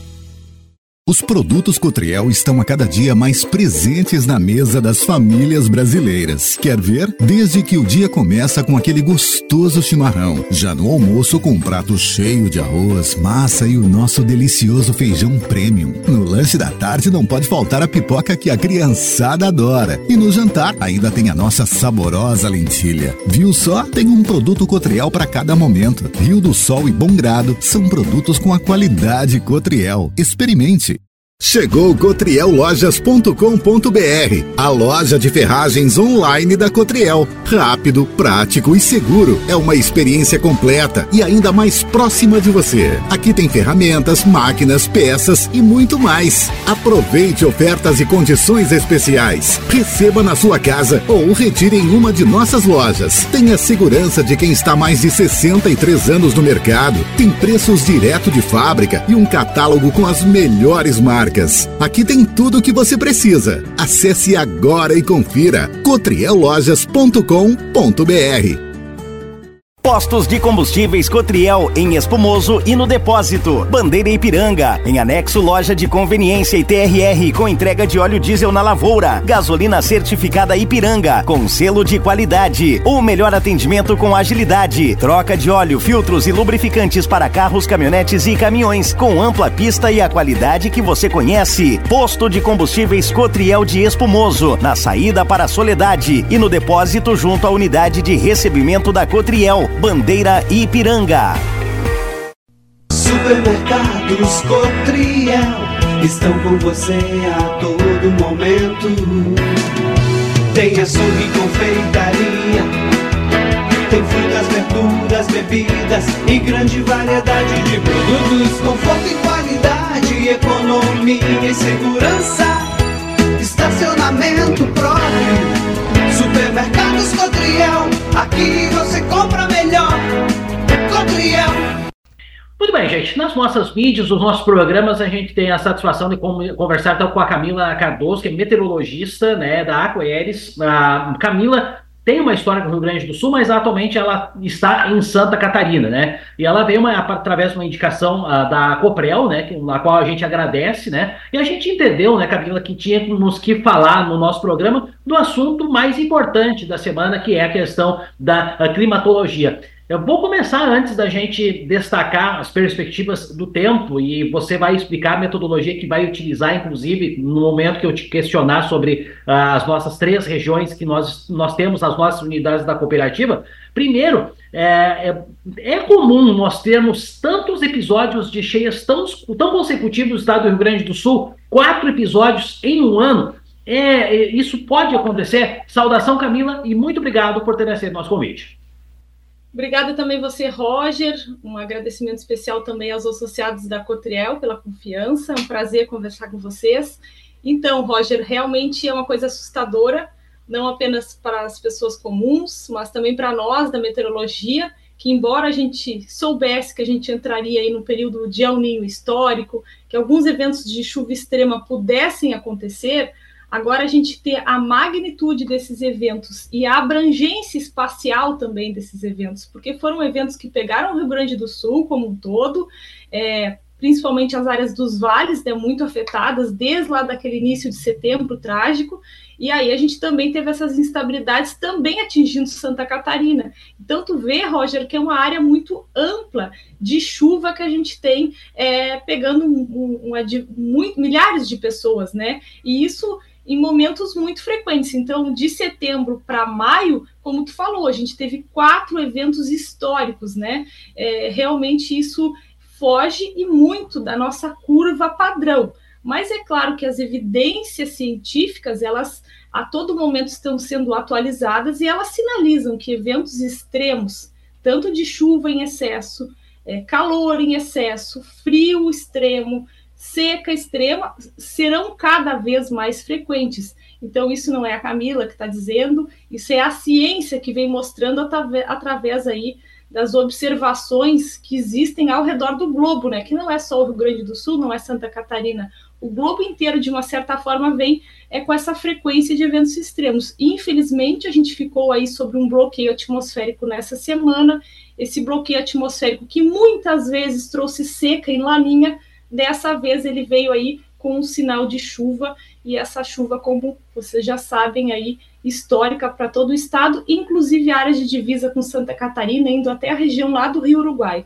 Os produtos Cotriel estão a cada dia mais presentes na mesa das famílias brasileiras. Quer ver? Desde que o dia começa com aquele gostoso chimarrão. Já no almoço com um prato cheio de arroz, massa e o nosso delicioso feijão premium. No lanche da tarde não pode faltar a pipoca que a criançada adora. E no jantar ainda tem a nossa saborosa lentilha. Viu só? Tem um produto Cotriel para cada momento. Rio do Sol e Bom Grado são produtos com a qualidade Cotriel. Experimente! Chegou Cotriel Lojas ponto com ponto br, a loja de ferragens online da Cotriel. Rápido, prático e seguro. É uma experiência completa e ainda mais próxima de você. Aqui tem ferramentas, máquinas, peças e muito mais. Aproveite ofertas e condições especiais. Receba na sua casa ou retire em uma de nossas lojas. Tenha segurança de quem está há mais de sessenta e três anos no mercado. Tem preços direto de fábrica e um catálogo com as melhores marcas. Aqui tem tudo o que você precisa. Acesse agora e confira cotriel lojas ponto com ponto br. Postos de combustíveis Cotriel em Espumoso e no Depósito. Bandeira Ipiranga. Em anexo, loja de conveniência e T R R com entrega de óleo diesel na lavoura. Gasolina certificada Ipiranga com selo de qualidade. O melhor atendimento com agilidade. Troca de óleo, filtros e lubrificantes para carros, caminhonetes e caminhões com ampla pista e a qualidade que você conhece. Posto de combustíveis Cotriel de Espumoso. Na saída para a Soledade e no Depósito junto à unidade de recebimento da Cotriel. Bandeira Ipiranga. Supermercados Cotriel estão com você a todo momento. Tem açougue e confeitaria, tem frutas, verduras, bebidas e grande variedade de produtos. Conforto e qualidade, economia e segurança. Estacionar orçamento próprio. Supermercados Cotriel, aqui você compra melhor. Cotriel. Muito bem, gente. Nas nossas mídias, nos nossos programas, a gente tem a satisfação de conversar então, com a Camila Cardoso, que é meteorologista, né, da Aquaeris. A Camila tem uma história no Rio Grande do Sul, mas atualmente ela está em Santa Catarina, né? E ela veio uma, através de uma indicação uh, da Coprel, né? Que, na qual a gente agradece, né? E a gente entendeu, né, Camila, que tínhamos que falar no nosso programa do assunto mais importante da semana, que é a questão da a climatologia. Eu vou começar antes da gente destacar as perspectivas do tempo e você vai explicar a metodologia que vai utilizar, inclusive, no momento que eu te questionar sobre uh, as nossas três regiões que nós, nós temos, as nossas unidades da cooperativa. Primeiro, é, é, é comum nós termos tantos episódios de cheias tão, tão consecutivos no estado do Rio Grande do Sul, quatro episódios em um ano. É, é, isso pode acontecer? Saudação, Camila, e muito obrigado por ter aceito nosso convite. Obrigada também você, Roger, um agradecimento especial também aos associados da Cotriel pela confiança, é um prazer conversar com vocês. Então, Roger, realmente é uma coisa assustadora, não apenas para as pessoas comuns, mas também para nós da meteorologia, que embora a gente soubesse que a gente entraria aí no período de El Niño histórico, que alguns eventos de chuva extrema pudessem acontecer, agora a gente ter a magnitude desses eventos e a abrangência espacial também desses eventos, porque foram eventos que pegaram o Rio Grande do Sul como um todo, é, principalmente as áreas dos vales, né, muito afetadas, desde lá daquele início de setembro trágico, e aí a gente também teve essas instabilidades também atingindo Santa Catarina. Então tu vê, Roger, que é uma área muito ampla de chuva que a gente tem, é, pegando um, um, um, muito, milhares de pessoas, né, e isso em momentos muito frequentes. Então, de setembro para maio, como tu falou, a gente teve quatro eventos históricos, né? É, realmente isso foge e muito da nossa curva padrão. Mas é claro que as evidências científicas, elas a todo momento estão sendo atualizadas e elas sinalizam que eventos extremos, tanto de chuva em excesso, é, calor em excesso, frio extremo, seca extrema, serão cada vez mais frequentes. Então, isso não é a Camila que está dizendo, isso é a ciência que vem mostrando através, através aí das observações que existem ao redor do globo, né? Que não é só o Rio Grande do Sul, não é Santa Catarina. O globo inteiro, de uma certa forma, vem é, com essa frequência de eventos extremos. Infelizmente, a gente ficou aí sobre um bloqueio atmosférico nessa semana, esse bloqueio atmosférico que muitas vezes trouxe seca em Laninha. Dessa vez ele veio aí com um sinal de chuva, e essa chuva, como vocês já sabem, aí, histórica para todo o estado, inclusive áreas de divisa com Santa Catarina, indo até a região lá do Rio Uruguai.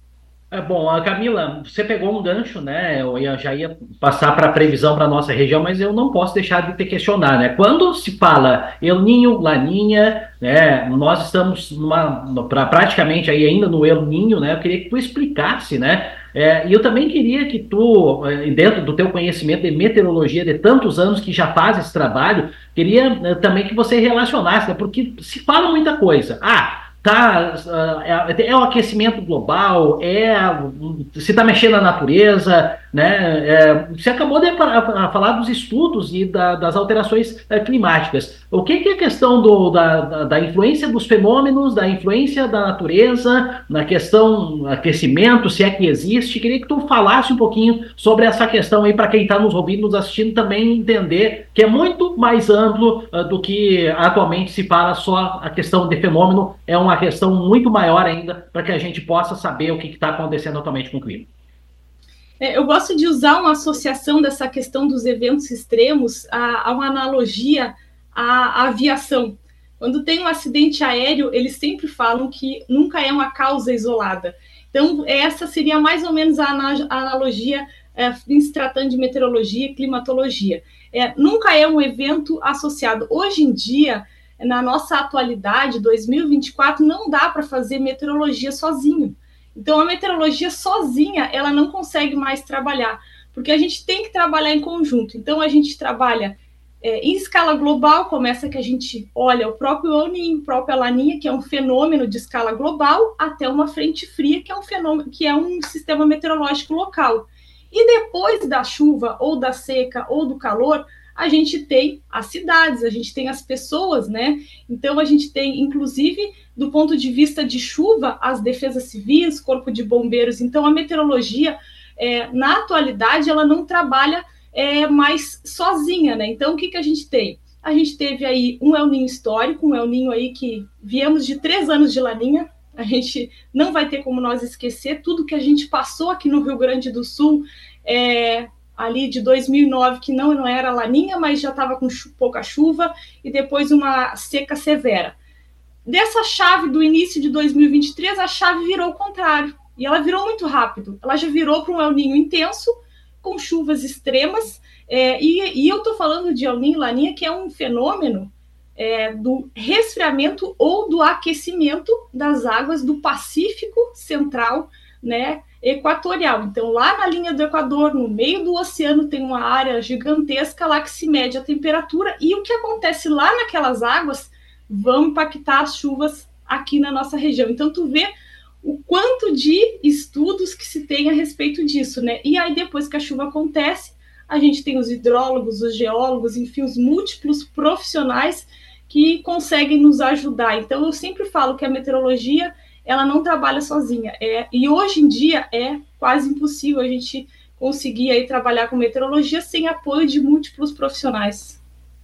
É bom, a Camila, você pegou um gancho, né? Eu ia, já ia passar para a previsão para a nossa região, mas eu não posso deixar de te questionar, né? Quando se fala El Niño, Laninha, né? Nós estamos numa, pra, praticamente aí ainda no El Niño, né? Eu queria que tu explicasse, né? É, e eu também queria que tu, dentro do teu conhecimento de meteorologia de tantos anos que já faz esse trabalho, queria né, também que você relacionasse, né? Porque se fala muita coisa. Ah, tá, é, é o aquecimento global, é se está mexendo na natureza, né? É, você acabou de falar dos estudos e da, das alterações é, climáticas. O que, que é a questão do, da, da, da influência dos fenômenos, da influência da natureza, na questão aquecimento, se é que existe? Queria que tu falasse um pouquinho sobre essa questão aí para quem está nos ouvindo, nos assistindo também entender que é muito mais amplo uh, do que atualmente se fala só a questão de fenômeno, é uma questão muito maior ainda para que a gente possa saber o que está acontecendo atualmente com o clima. É, eu gosto de usar uma associação dessa questão dos eventos extremos a, a uma analogia à, à aviação. Quando tem um acidente aéreo, eles sempre falam que nunca é uma causa isolada. Então, essa seria mais ou menos a, a analogia é, em se tratando de meteorologia e climatologia. É, nunca é um evento associado. Hoje em dia, na nossa atualidade, dois mil e vinte e quatro, não dá para fazer meteorologia sozinho. Então, a meteorologia sozinha, ela não consegue mais trabalhar, porque a gente tem que trabalhar em conjunto. Então, a gente trabalha é, em escala global, começa que a gente olha o próprio El Niño, o próprio Laninha, que é um fenômeno de escala global, até uma frente fria, que é um fenômeno, que é um sistema meteorológico local. E depois da chuva, ou da seca, ou do calor, a gente tem as cidades, a gente tem as pessoas, né? Então a gente tem, inclusive, do ponto de vista de chuva, as defesas civis, corpo de bombeiros. Então a meteorologia, é, na atualidade, ela não trabalha é, mais sozinha, né? Então o que, que a gente tem? A gente teve aí um El Niño histórico, um El Niño aí que viemos de três anos de Laninha. A gente não vai ter como nós esquecer tudo que a gente passou aqui no Rio Grande do Sul, é, ali de dois mil e nove, que não, não era Laninha, mas já estava com chu- pouca chuva, e depois uma seca severa. Dessa chave do início de dois mil e vinte e três, a chave virou o contrário, e ela virou muito rápido. Ela já virou para um El Niño intenso, com chuvas extremas, é, e, e eu estou falando de El Niño e Laninha, que é um fenômeno É, do resfriamento ou do aquecimento das águas do Pacífico Central, né, equatorial. Então, lá na linha do Equador, no meio do oceano, tem uma área gigantesca lá que se mede a temperatura, e o que acontece lá naquelas águas vão impactar as chuvas aqui na nossa região. Então, tu vê o quanto de estudos que se tem a respeito disso, né? E aí, depois que a chuva acontece, a gente tem os hidrólogos, os geólogos, enfim, os múltiplos profissionais que conseguem nos ajudar. Então, eu sempre falo que a meteorologia, ela não trabalha sozinha. É, e hoje em dia é quase impossível a gente conseguir aí trabalhar com meteorologia sem apoio de múltiplos profissionais.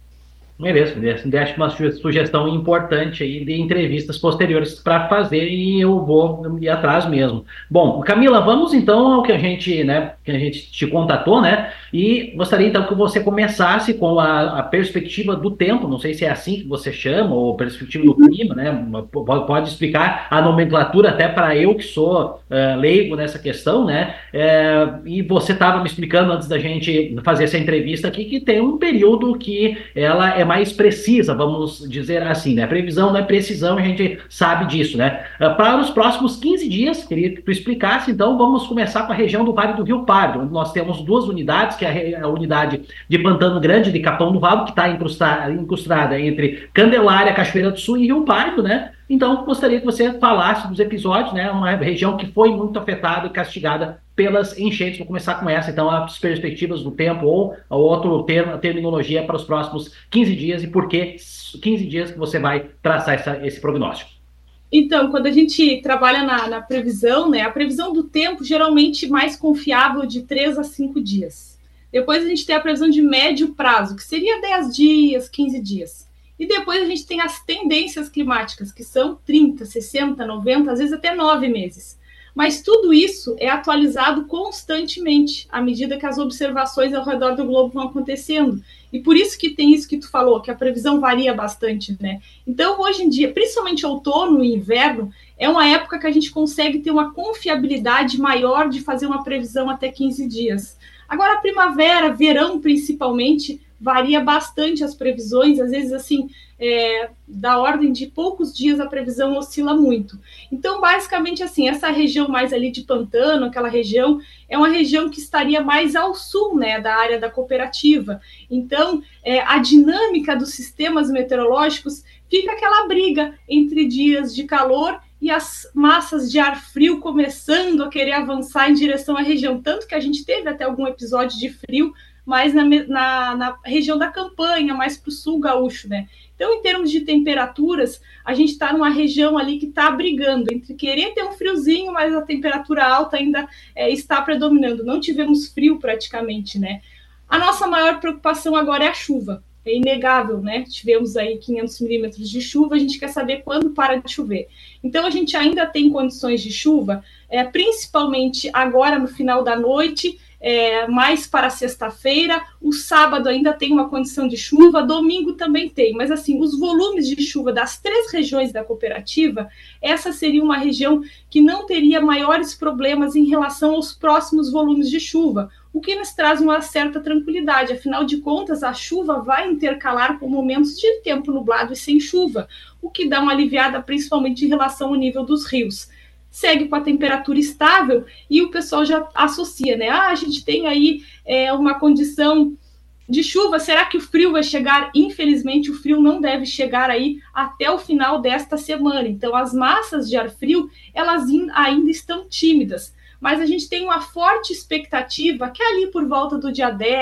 Mereço, mereço. Deixa uma sugestão importante aí de entrevistas posteriores para fazer e eu vou ir atrás mesmo. Bom, Camila, vamos então ao que a gente, né, que a gente te contatou, né? E gostaria então que você começasse com a, a perspectiva do tempo, não sei se é assim que você chama, ou perspectiva do clima, né? Pode explicar a nomenclatura até para eu que sou uh, leigo nessa questão, né? É, e você estava me explicando antes da gente fazer essa entrevista aqui que tem um período que ela é mais precisa, vamos dizer assim, né? Previsão não é precisão, a gente sabe disso, né? Uh, para os próximos quinze dias, queria que tu explicasse, então vamos começar com a região do Vale do Rio Pardo, onde nós temos duas unidades, que é a, a unidade de Pantano Grande, de Capão do Valo, que está incrustada, incrustada entre Candelária, Cachoeira do Sul e Rio Pardo, né? Então, gostaria que você falasse dos episódios, né? Uma região que foi muito afetada e castigada pelas enchentes. Vou começar com essa, então, as perspectivas do tempo ou a outro termo, a terminologia para os próximos quinze dias e por que quinze dias que você vai traçar essa, esse prognóstico. Então, quando a gente trabalha na, na previsão, né? A previsão do tempo geralmente mais confiável de três a cinco dias. Depois a gente tem a previsão de médio prazo, que seria dez dias, quinze dias. E depois a gente tem as tendências climáticas, que são trinta, sessenta, noventa, às vezes até nove meses. Mas tudo isso é atualizado constantemente, à medida que as observações ao redor do globo vão acontecendo. E por isso que tem isso que tu falou, que a previsão varia bastante, né? Então, hoje em dia, principalmente outono e inverno, é uma época que a gente consegue ter uma confiabilidade maior de fazer uma previsão até quinze dias. Agora, a primavera, verão principalmente, varia bastante as previsões, às vezes assim, é, da ordem de poucos dias a previsão oscila muito. Então, basicamente assim, essa região mais ali de Pantano, aquela região, é uma região que estaria mais ao sul, né, da área da cooperativa. Então, é, a dinâmica dos sistemas meteorológicos fica aquela briga entre dias de calor e as massas de ar frio começando a querer avançar em direção à região. Tanto que a gente teve até algum episódio de frio, mas na, na, na região da campanha, mais para o sul gaúcho, né? Então, em termos de temperaturas, a gente está numa região ali que está brigando entre querer ter um friozinho, mas a temperatura alta ainda é, está predominando. Não tivemos frio praticamente, né? A nossa maior preocupação agora é a chuva. É inegável, né? Tivemos aí quinhentos milímetros de chuva, a gente quer saber quando para de chover. Então, a gente ainda tem condições de chuva, é, principalmente agora no final da noite, É, mais para sexta-feira, o sábado ainda tem uma condição de chuva, domingo também tem, mas assim, os volumes de chuva das três regiões da cooperativa, essa seria uma região que não teria maiores problemas em relação aos próximos volumes de chuva, o que nos traz uma certa tranquilidade, afinal de contas, a chuva vai intercalar com momentos de tempo nublado e sem chuva, o que dá uma aliviada principalmente em relação ao nível dos rios. Segue com a temperatura estável e o pessoal já associa, né? Ah, a gente tem aí é, uma condição de chuva, será que o frio vai chegar? Infelizmente, o frio não deve chegar aí até o final desta semana. Então, as massas de ar frio, elas ainda estão tímidas. Mas a gente tem uma forte expectativa que ali por volta do dia dez,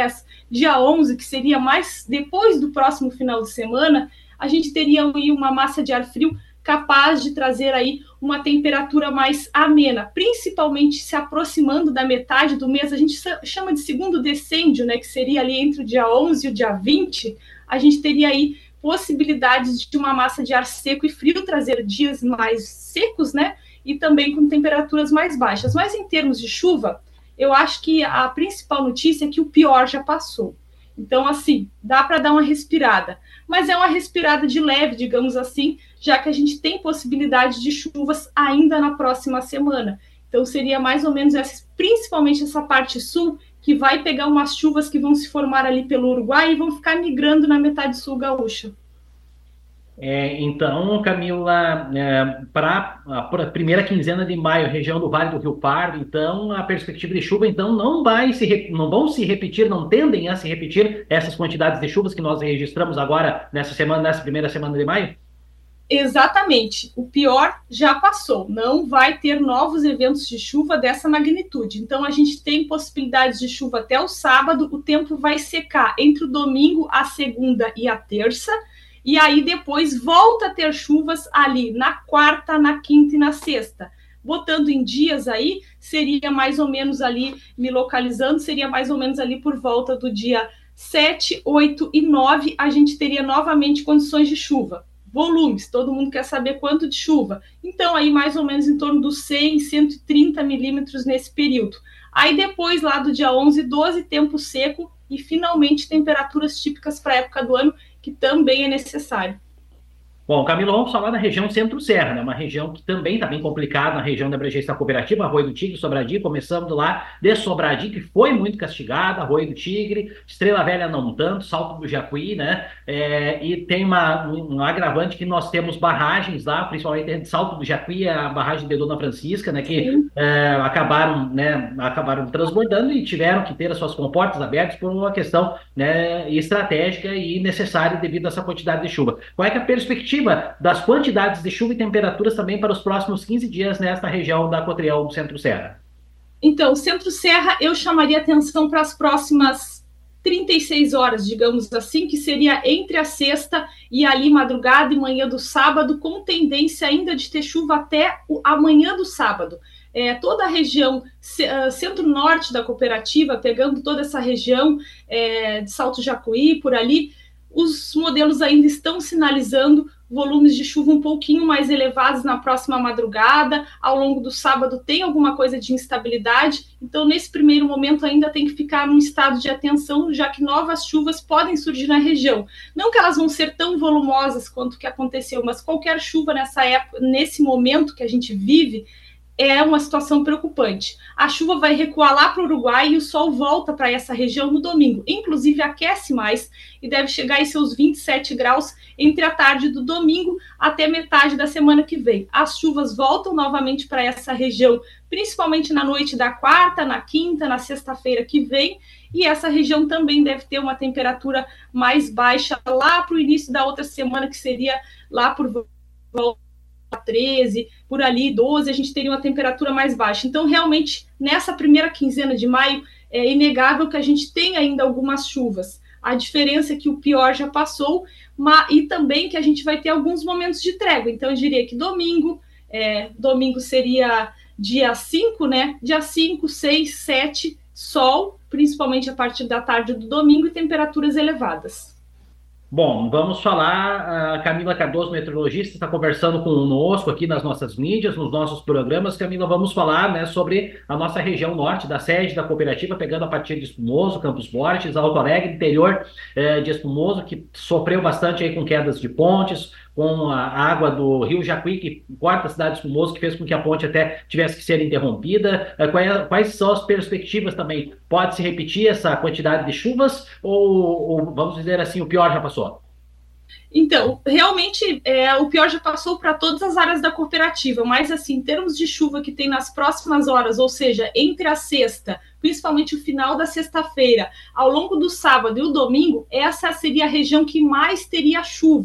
dia onze, que seria mais depois do próximo final de semana, a gente teria aí uma massa de ar frio capaz de trazer aí uma temperatura mais amena, principalmente se aproximando da metade do mês. A gente chama de segundo decêndio, né, que seria ali entre o dia onze e o dia vinte, a gente teria aí possibilidades de uma massa de ar seco e frio trazer dias mais secos, né, e também com temperaturas mais baixas. Mas em termos de chuva, eu acho que a principal notícia é que o pior já passou. Então, assim, dá para dar uma respirada, mas é uma respirada de leve, digamos assim, já que a gente tem possibilidade de chuvas ainda na próxima semana. Então, seria mais ou menos essa, principalmente essa parte sul, que vai pegar umas chuvas que vão se formar ali pelo Uruguai e vão ficar migrando na metade sul gaúcha. É, então, Camila, é, para a primeira quinzena de maio, região do Vale do Rio Pardo, então a perspectiva de chuva então não vai se não vão se repetir, não tendem a se repetir essas quantidades de chuvas que nós registramos agora nessa semana, nessa primeira semana de maio? Exatamente. O pior já passou. Não vai ter novos eventos de chuva dessa magnitude. Então, a gente tem possibilidades de chuva até o sábado. O tempo vai secar entre o domingo, a segunda e a terça. E aí, depois, volta a ter chuvas ali na quarta, na quinta e na sexta. Botando em dias aí, seria mais ou menos ali, me localizando, seria mais ou menos ali por volta do dia sete, oito e nove, a gente teria novamente condições de chuva. Volumes, todo mundo quer saber quanto de chuva. Então, aí mais ou menos em torno dos cem, cento e trinta milímetros nesse período. Aí depois, lá do dia onze, doze, tempo seco e finalmente temperaturas típicas para a época do ano, que também é necessário. Bom, Camila, vamos falar da região Centro-Serra, né? Uma região que também está bem complicada, na região da abrangência da cooperativa, Arroio do Tigre, Sobradinho, começando lá de Sobradinho, que foi muito castigada, Arroio do Tigre, Estrela Velha não tanto, Salto do Jacuí, né? É, e tem uma, um agravante que nós temos barragens lá, principalmente Salto do Jacuí, a barragem de Dona Francisca, né? Que é, acabaram, né, acabaram transbordando e tiveram que ter as suas comportas abertas por uma questão, né, estratégica e necessária devido a essa quantidade de chuva. Qual é que é a perspectiva das quantidades de chuva e temperaturas também para os próximos quinze dias nesta região da Cotriel do Centro-Serra? Então, Centro-Serra, eu chamaria atenção para as próximas trinta e seis horas, digamos assim, que seria entre a sexta e ali madrugada e manhã do sábado, com tendência ainda de ter chuva até o, amanhã do sábado. É, toda a região uh, centro-norte da cooperativa, pegando toda essa região é, de Salto Jacuí, por ali, os modelos ainda estão sinalizando volumes de chuva um pouquinho mais elevados na próxima madrugada. Ao longo do sábado tem alguma coisa de instabilidade, então nesse primeiro momento ainda tem que ficar num estado de atenção, já que novas chuvas podem surgir na região. Não que elas vão ser tão volumosas quanto o que aconteceu, mas qualquer chuva nessa época, nesse momento que a gente vive, é uma situação preocupante. A chuva vai recuar lá para o Uruguai e o sol volta para essa região no domingo. Inclusive, aquece mais e deve chegar em seus vinte e sete graus entre a tarde do domingo até metade da semana que vem. As chuvas voltam novamente para essa região, principalmente na noite da quarta, na quinta, na sexta-feira que vem. E essa região também deve ter uma temperatura mais baixa lá para o início da outra semana, que seria lá por volta treze, por ali, doze, a gente teria uma temperatura mais baixa. Então, realmente, nessa primeira quinzena de maio, é inegável que a gente tem ainda algumas chuvas. A diferença é que o pior já passou, mas, e também que a gente vai ter alguns momentos de trégua. Então, eu diria que domingo, é, domingo seria dia cinco, né? Dia cinco, seis, sete, sol, principalmente a partir da tarde do domingo, e temperaturas elevadas. Bom, vamos falar, a Camila Cardoso, meteorologista, está conversando conosco aqui nas nossas mídias, nos nossos programas. Camila, vamos falar, né, sobre a nossa região norte, da sede da cooperativa, pegando a partir de Espumoso, Campos Borges, Alto Alegre, interior eh, de Espumoso, que sofreu bastante aí com quedas de pontes, com a água do Rio Jacuí, que corta a cidade de Espumoso, que fez com que a ponte até tivesse que ser interrompida. Quais, quais são as perspectivas também? Pode se repetir essa quantidade de chuvas ou, ou vamos dizer assim, o pior já passou? Então, realmente, é, o pior já passou para todas as áreas da cooperativa, mas assim, em termos de chuva que tem nas próximas horas, ou seja, entre a sexta, principalmente o final da sexta-feira, ao longo do sábado e o domingo, essa seria a região que mais teria chuva.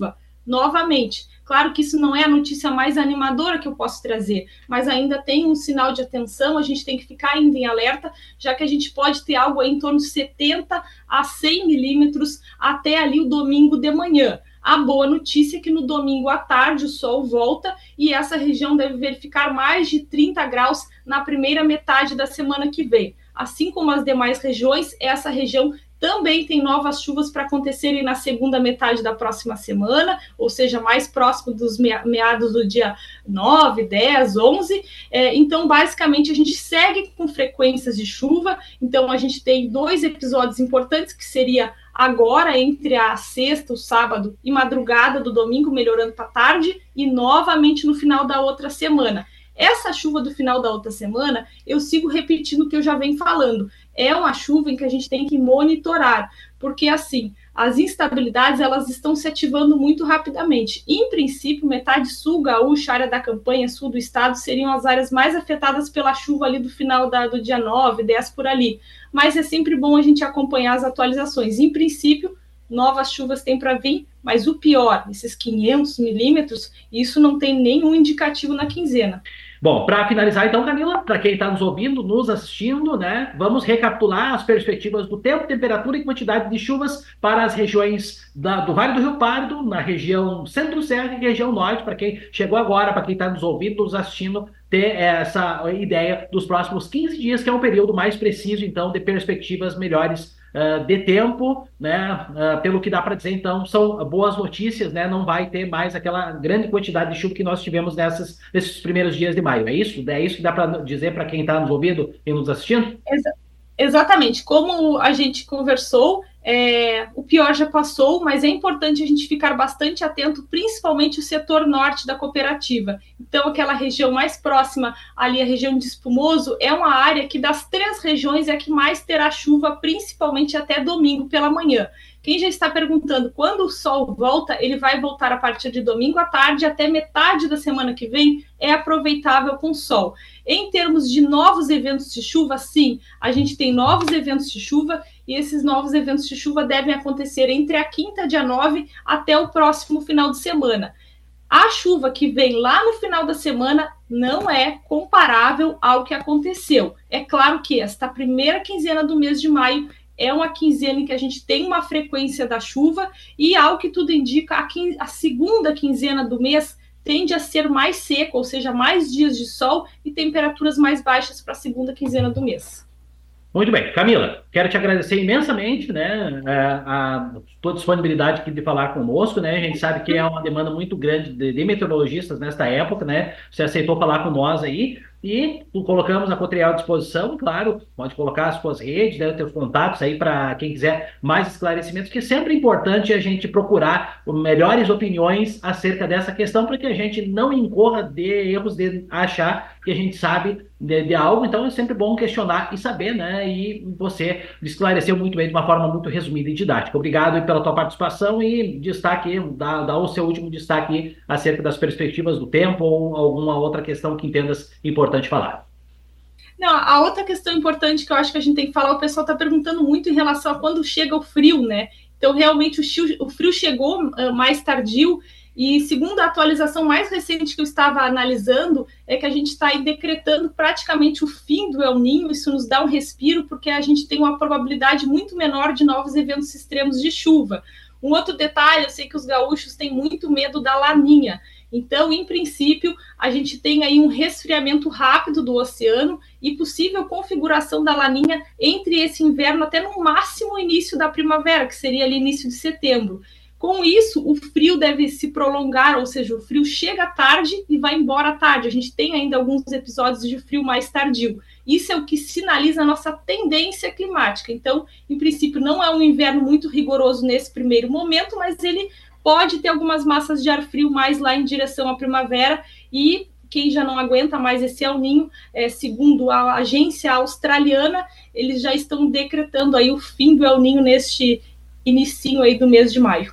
novamente. Claro que isso não é a notícia mais animadora que eu posso trazer, mas ainda tem um sinal de atenção, a gente tem que ficar ainda em alerta, já que a gente pode ter algo aí em torno de setenta a cem milímetros até ali o domingo de manhã. A boa notícia é que no domingo à tarde o sol volta e essa região deve verificar mais de trinta graus na primeira metade da semana que vem. Assim como as demais regiões, essa região também tem novas chuvas para acontecerem na segunda metade da próxima semana, ou seja, mais próximo dos meados do dia nove, dez, onze. É, então, basicamente, a gente segue com frequências de chuva. Então, a gente tem dois episódios importantes, que seria agora, entre a sexta, o sábado e madrugada do domingo, melhorando para tarde, e novamente no final da outra semana. Essa chuva do final da outra semana, eu sigo repetindo o que eu já venho falando. É uma chuva em que a gente tem que monitorar, porque assim, as instabilidades elas estão se ativando muito rapidamente. Em princípio, metade sul gaúcha, área da campanha sul do estado, seriam as áreas mais afetadas pela chuva ali do final da, do dia nove, dez por ali. Mas é sempre bom a gente acompanhar as atualizações. Em princípio, novas chuvas têm para vir, mas o pior, esses quinhentos milímetros, isso não tem nenhum indicativo na quinzena. Bom, para finalizar então, Camila, para quem está nos ouvindo, nos assistindo, né, vamos recapitular as perspectivas do tempo, temperatura e quantidade de chuvas para as regiões da, do Vale do Rio Pardo, na região Centro-Serra e região Norte, para quem chegou agora, para quem está nos ouvindo, nos assistindo, ter essa ideia dos próximos quinze dias, que é um período mais preciso, então, de perspectivas melhores Uh, de tempo, né, uh, pelo que dá para dizer, então, são boas notícias, né, não vai ter mais aquela grande quantidade de chuva que nós tivemos nessas, nesses primeiros dias de maio, é isso? É isso que dá para dizer para quem está nos ouvindo e nos assistindo? Exa- exatamente, como a gente conversou, é, o pior já passou, mas é importante a gente ficar bastante atento, principalmente o setor norte da cooperativa. Então, aquela região mais próxima, ali a região de Espumoso, é uma área que das três regiões é a que mais terá chuva, principalmente até domingo pela manhã. Quem já está perguntando quando o sol volta, ele vai voltar a partir de domingo à tarde até metade da semana que vem, é aproveitável com sol. Em termos de novos eventos de chuva, sim, a gente tem novos eventos de chuva e esses novos eventos de chuva devem acontecer entre a quinta, dia nove, até o próximo final de semana. A chuva que vem lá no final da semana não é comparável ao que aconteceu. É claro que esta primeira quinzena do mês de maio é uma quinzena em que a gente tem uma frequência da chuva e, ao que tudo indica, a, quinze, a segunda quinzena do mês tende a ser mais seca, ou seja, mais dias de sol e temperaturas mais baixas para a segunda quinzena do mês. Muito bem. Camila, quero te agradecer imensamente, né, a, a tua disponibilidade aqui de falar conosco, né, a gente sabe que é uma demanda muito grande de, de meteorologistas nesta época, né, você aceitou falar com nós aí, e colocamos a Cotriel à disposição, claro, pode colocar as suas redes, né, os teus contatos aí para quem quiser mais esclarecimentos, que é sempre importante a gente procurar melhores opiniões acerca dessa questão, para que a gente não incorra de erros de achar que a gente sabe de, de algo, então é sempre bom questionar e saber, né, e você esclareceu muito bem de uma forma muito resumida e didática. Obrigado pela tua participação e destaque, dá, dá o seu último destaque acerca das perspectivas do tempo ou alguma outra questão que entendas importante falar. Não, a outra questão importante que eu acho que a gente tem que falar, o pessoal está perguntando muito em relação a quando chega o frio, né? Então, realmente, o frio, o frio chegou uh, mais tardio e, segundo a atualização mais recente que eu estava analisando, é que a gente está aí decretando praticamente o fim do El Niño. Isso nos dá um respiro, porque a gente tem uma probabilidade muito menor de novos eventos extremos de chuva. Um outro detalhe, eu sei que os gaúchos têm muito medo da laninha. Então, em princípio, a gente tem aí um resfriamento rápido do oceano e possível configuração da laninha entre esse inverno até no máximo início da primavera, que seria ali início de setembro. Com isso, o frio deve se prolongar, ou seja, o frio chega tarde e vai embora tarde. A gente tem ainda alguns episódios de frio mais tardio. Isso é o que sinaliza a nossa tendência climática. Então, em princípio, não é um inverno muito rigoroso nesse primeiro momento, mas ele pode ter algumas massas de ar frio mais lá em direção à primavera e quem já não aguenta mais esse El Niño, é, segundo a agência australiana, eles já estão decretando aí o fim do El Niño neste inicinho aí do mês de maio.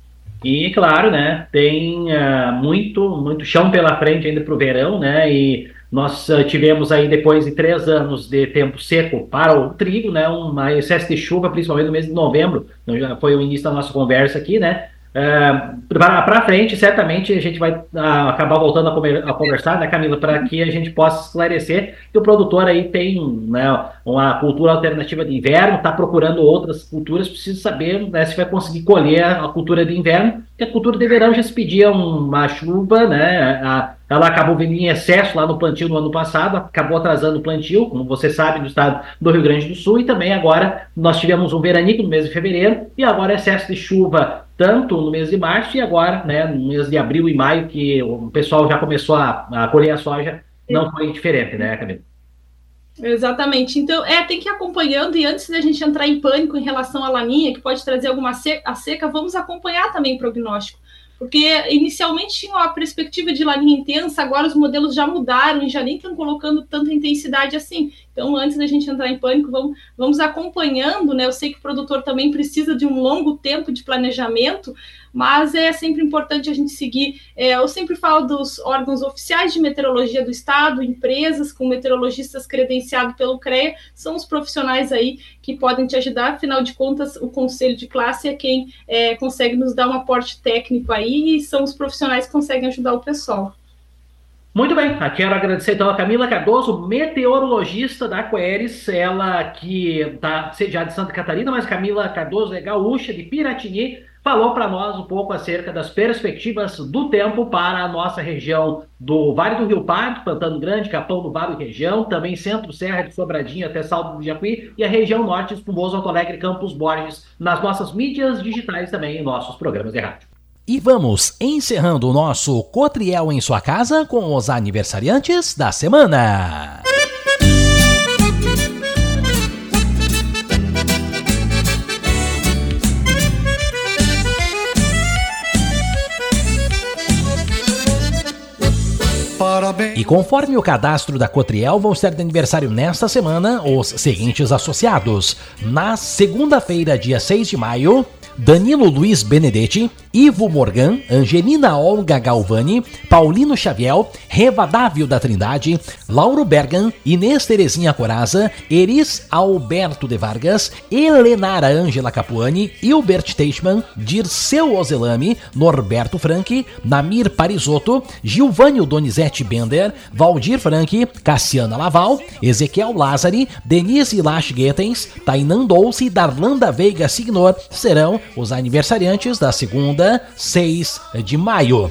E, claro, né, tem uh, muito, muito chão pela frente ainda para o verão, né, e nós uh, tivemos aí, depois de três anos de tempo seco para o trigo, né, um excesso de chuva, principalmente no mês de novembro, então já foi o início da nossa conversa aqui, né, É, para frente, certamente a gente vai a, acabar voltando a, comer, a conversar, né, Camila, para que a gente possa esclarecer que o produtor aí tem, né, uma cultura alternativa de inverno, está procurando outras culturas, precisa saber, né, se vai conseguir colher a cultura de inverno, porque a cultura de verão já se pedia uma chuva, né, a, ela acabou vindo em excesso lá no plantio no ano passado, acabou atrasando o plantio, como você sabe, do estado do Rio Grande do Sul, e também agora nós tivemos um veranico no mês de fevereiro, e agora excesso de chuva tanto no mês de março e agora, né, no mês de abril e maio, que o pessoal já começou a, a colher a soja, não foi diferente, né, Camila? Exatamente. Então, é, tem que ir acompanhando, e antes da gente entrar em pânico em relação à laninha, que pode trazer alguma seca, a seca, vamos acompanhar também o prognóstico. Porque inicialmente tinha a perspectiva de laninha intensa, agora os modelos já mudaram e já nem estão colocando tanta intensidade assim. Então, antes da gente entrar em pânico, vamos, vamos acompanhando, né? Eu sei que o produtor também precisa de um longo tempo de planejamento, mas é sempre importante a gente seguir. É, eu sempre falo dos órgãos oficiais de meteorologia do estado, empresas com meteorologistas credenciados pelo CREA, são os profissionais aí que podem te ajudar. Afinal de contas, o conselho de classe é quem é, consegue nos dar um aporte técnico aí, e são os profissionais que conseguem ajudar o pessoal. Muito bem, quero agradecer então a Camila Cardoso, meteorologista da Aquaeris, ela que está sediada em Santa Catarina, mas Camila Cardoso é gaúcha de Piratini, falou para nós um pouco acerca das perspectivas do tempo para a nossa região do Vale do Rio Pardo, Pantano Grande, Capão do Vale e região, também Centro, Serra de Sobradinho até Salto do Jacuí, e a região norte, Espumoso, Alto Alegre, Campos Borges, nas nossas mídias digitais também, em nossos programas de rádio. E vamos encerrando o nosso Cotriel em sua casa com os aniversariantes da semana. E conforme o cadastro da Cotriel, vão ser de aniversário nesta semana os seguintes associados. Na segunda-feira, dia seis de maio, Danilo Luiz Benedetti, Ivo Morgan, Angelina Olga Galvani, Paulino Xavier, Revadávio da Trindade, Lauro Bergan, Inês Terezinha Coraza, Eris Alberto de Vargas, Helenara Ângela Capuani, Hilbert Teichmann, Dirceu Ozelami, Norberto Franck, Namir Parisotto, Gilvânio Donizete Bender, Valdir Franck, Cassiana Laval, Ezequiel Lázari, Denise Lasch Guetens, Tainan Dolce e Darlanda Veiga Signor serão os aniversariantes da segunda, seis de maio.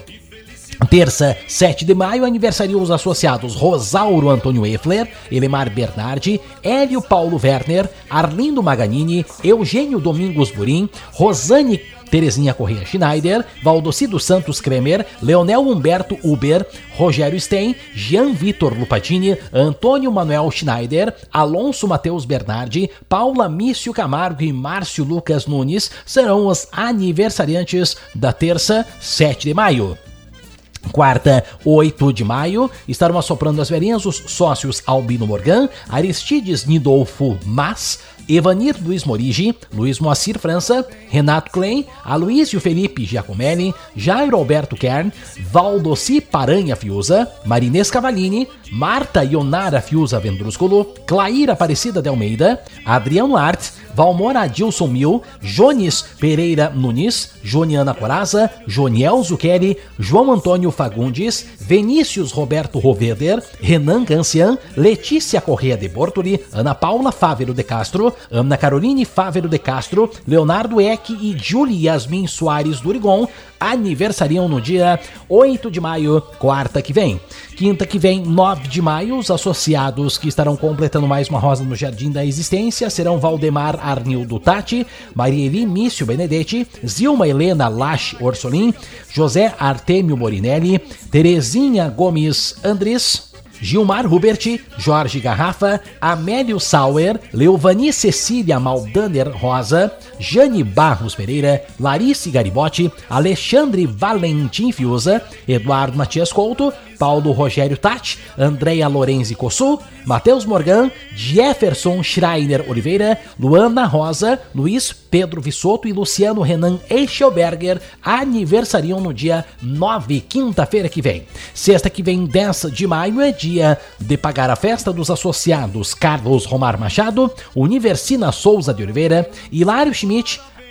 Terça, sete de maio, aniversariam os associados Rosauro Antônio Effler, Elemar Bernardi, Hélio Paulo Werner, Arlindo Maganini, Eugênio Domingos Burim, Rosane Terezinha Corrêa Schneider, Valdocido Santos Kremer, Leonel Humberto Uber, Rogério Stein, Jean Vitor Lupatini, Antônio Manuel Schneider, Alonso Matheus Bernardi, Paula Mício Camargo e Márcio Lucas Nunes serão os aniversariantes da terça, sete de maio. Quarta, oito de maio, estarão assoprando as velhinhas os sócios Albino Morgan, Aristides Nidolfo Mas, Evanir Luiz Morigi, Luiz Moacir França, Renato Klein, Aloysio Felipe Giacomelli, Jairo Alberto Kern, Valdoci Paranha Fiuza, Marinês Cavallini, Marta Ionara Fiuza Vendrúsculo, Claíra Aparecida de Almeida, Adriano Art, Valmor Adilson Mil, Jones Pereira Nunes, Joniana Coraza, Joniel Zucchelli, João Antônio Fagundes, Vinícius Roberto Roveder, Renan Cancian, Letícia Corrêa de Bortoli, Ana Paula Fávero de Castro, Ana Caroline Fávero de Castro, Leonardo Eck e Julie Yasmin Soares Durigon aniversariam no dia oito de maio, quarta que vem. Quinta que vem, nove de maio, os associados que estarão completando mais uma rosa no Jardim da Existência serão Valdemar Arnildo Tati, Marieli Mício Benedetti, Zilma Helena Lasch Orsolim, José Artêmio Morinelli, Terezinha Gomes Andres, Gilmar Hubert, Jorge Garrafa, Amélio Sauer, Leovani Cecília Maldaner Rosa, Jane Barros Pereira, Larice Garibotti, Alexandre Valentim Fiuza, Eduardo Matias Couto, Paulo Rogério Tati, Andréia Lorenzi Cossu, Matheus Morgan, Jefferson Schreiner Oliveira, Luana Rosa, Luiz Pedro Vissoto e Luciano Renan Eichelberger aniversariam no dia nove, quinta-feira que vem. Sexta que vem, dez de maio, é dia de pagar a festa dos associados Carlos Romar Machado, Universina Souza de Oliveira, Hilário Schmidt,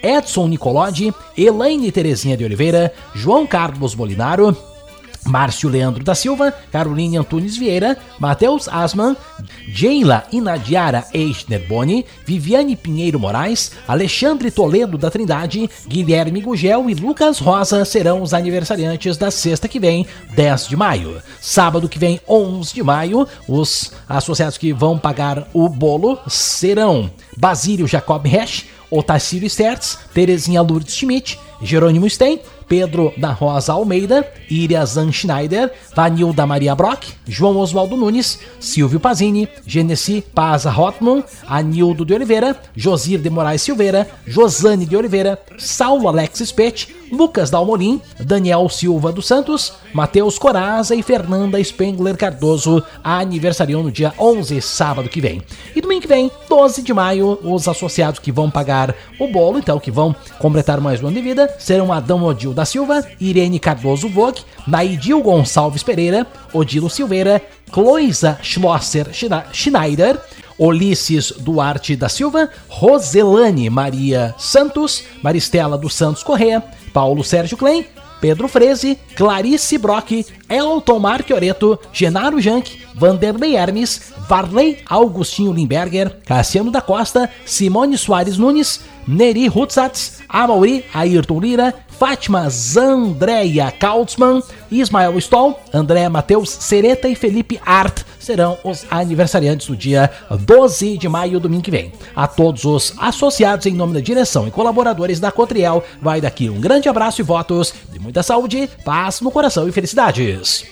Edson Nicolodi, Elaine Terezinha de Oliveira, João Carlos Molinaro, Márcio Leandro da Silva, Caroline Antunes Vieira, Matheus Asman, Jeila Inadiara Eichner Boni, Viviane Pinheiro Moraes, Alexandre Toledo da Trindade, Guilherme Gugel e Lucas Rosa serão os aniversariantes da sexta que vem, dez de maio. Sábado que vem, onze de maio, os associados que vão pagar o bolo serão Basílio Jacob Resch, Otacílio Stertz, Terezinha Lourdes Schmidt, Jerônimo Stein, Pedro da Rosa Almeida, Iria Zan Schneider, Vanilda Maria Brock, João Oswaldo Nunes, Silvio Pazini, Genesi Paza Rotman, Anildo de Oliveira, Josir de Moraes Silveira, Josane de Oliveira, Saulo Alexis Pet, Lucas Dalmolin, Daniel Silva dos Santos, Matheus Coraza e Fernanda Spengler Cardoso aniversariam no dia onze, sábado que vem. E domingo que vem, doze de maio, os associados que vão pagar o bolo, então que vão completar mais um ano de vida, serão Adão Odil da Silva, Irene Cardoso Vogue, Naidil Gonçalves Pereira, Odilo Silveira, Cloisa Schlosser Schneider, Ulisses Duarte da Silva, Roselane Maria Santos, Maristela dos Santos Corrêa, Paulo Sérgio Klein, Pedro Freze, Clarice Brock, Elton Marchioreto, Genaro Jank, Vanderlei Hermes, Varley Augustinho Limberger, Cassiano da Costa, Simone Soares Nunes, Neri Hutzatz, Amauri Ayrton Lira, Fátima Zandreia Kautzmann, Ismael Stoll, André Matheus Sereta e Felipe Art serão os aniversariantes do dia doze de maio, domingo que vem. A todos os associados, em nome da direção e colaboradores da Cotriel, vai daqui um grande abraço e votos de muita saúde, paz no coração e felicidades.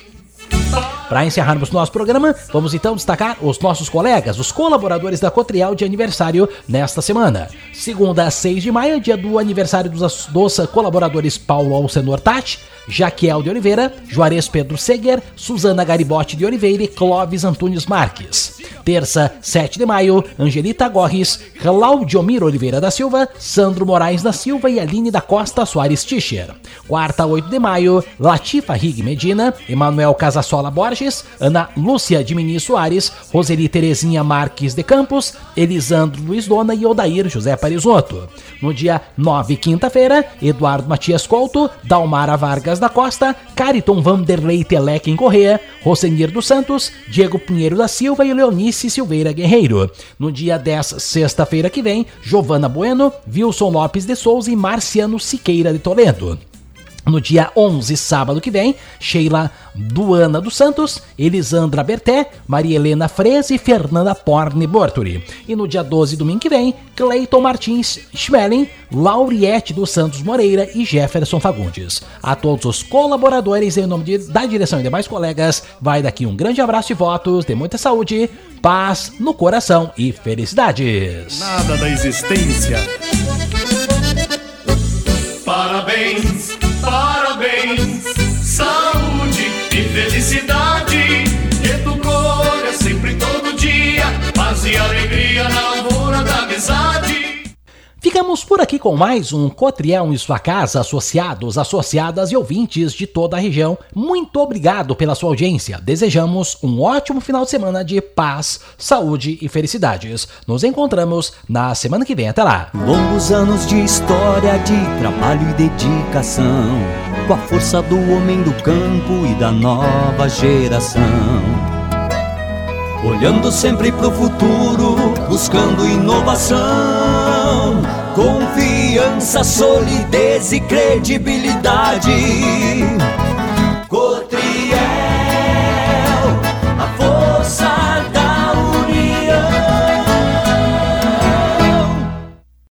Para encerrarmos nosso programa, vamos então destacar os nossos colegas, os colaboradores da Cotriel de aniversário nesta semana. Segunda, seis de maio, dia do aniversário dos, dos colaboradores Paulo Alcenor Tati, Jaquiel de Oliveira, Juarez Pedro Seger, Suzana Garibotti de Oliveira e Clóvis Antunes Marques. Terça, sete de maio, Angelita Gorris, Claudiomir Oliveira da Silva, Sandro Moraes da Silva e Aline da Costa Soares Tischer. Quarta, oito de maio, Latifa Rig Medina, Emanuel Casasola Borges, Ana Lúcia de Mini Soares, Roseli Terezinha Marques de Campos, Elisandro Luiz Dona e Odair José Parisotto. No dia nove, quinta-feira, Eduardo Matias Couto, Dalmara Vargas da Costa, Cariton Vanderlei Telequim Corrêa, Rosenir dos Santos, Diego Pinheiro da Silva e Leonice Silveira Guerreiro. No dia dez, sexta-feira que vem, Giovana Bueno, Wilson Lopes de Souza e Marciano Siqueira de Toledo. No dia onze, sábado que vem, Sheila Duana dos Santos, Elisandra Berté, Maria Helena Freze e Fernanda Porne Borturi. E no dia doze, domingo que vem, Cleiton Martins Schmeling, Lauriette dos Santos Moreira e Jefferson Fagundes. A todos os colaboradores, em nome de, da direção e demais colegas, vai daqui um grande abraço e votos de muita saúde, paz no coração e felicidades. Nada da existência. Parabéns, parabéns, saúde e felicidade, que tu colha sempre todo dia, paz e alegria na lavoura da amizade. Ficamos por aqui com mais um Cotriel em sua casa, associados, associadas e ouvintes de toda a região. Muito obrigado pela sua audiência. Desejamos um ótimo final de semana de paz, saúde e felicidades. Nos encontramos na semana que vem. Até lá. Longos anos de história, de trabalho e dedicação, com a força do homem do campo e da nova geração. Olhando sempre pro futuro, buscando inovação, confiança, solidez e credibilidade.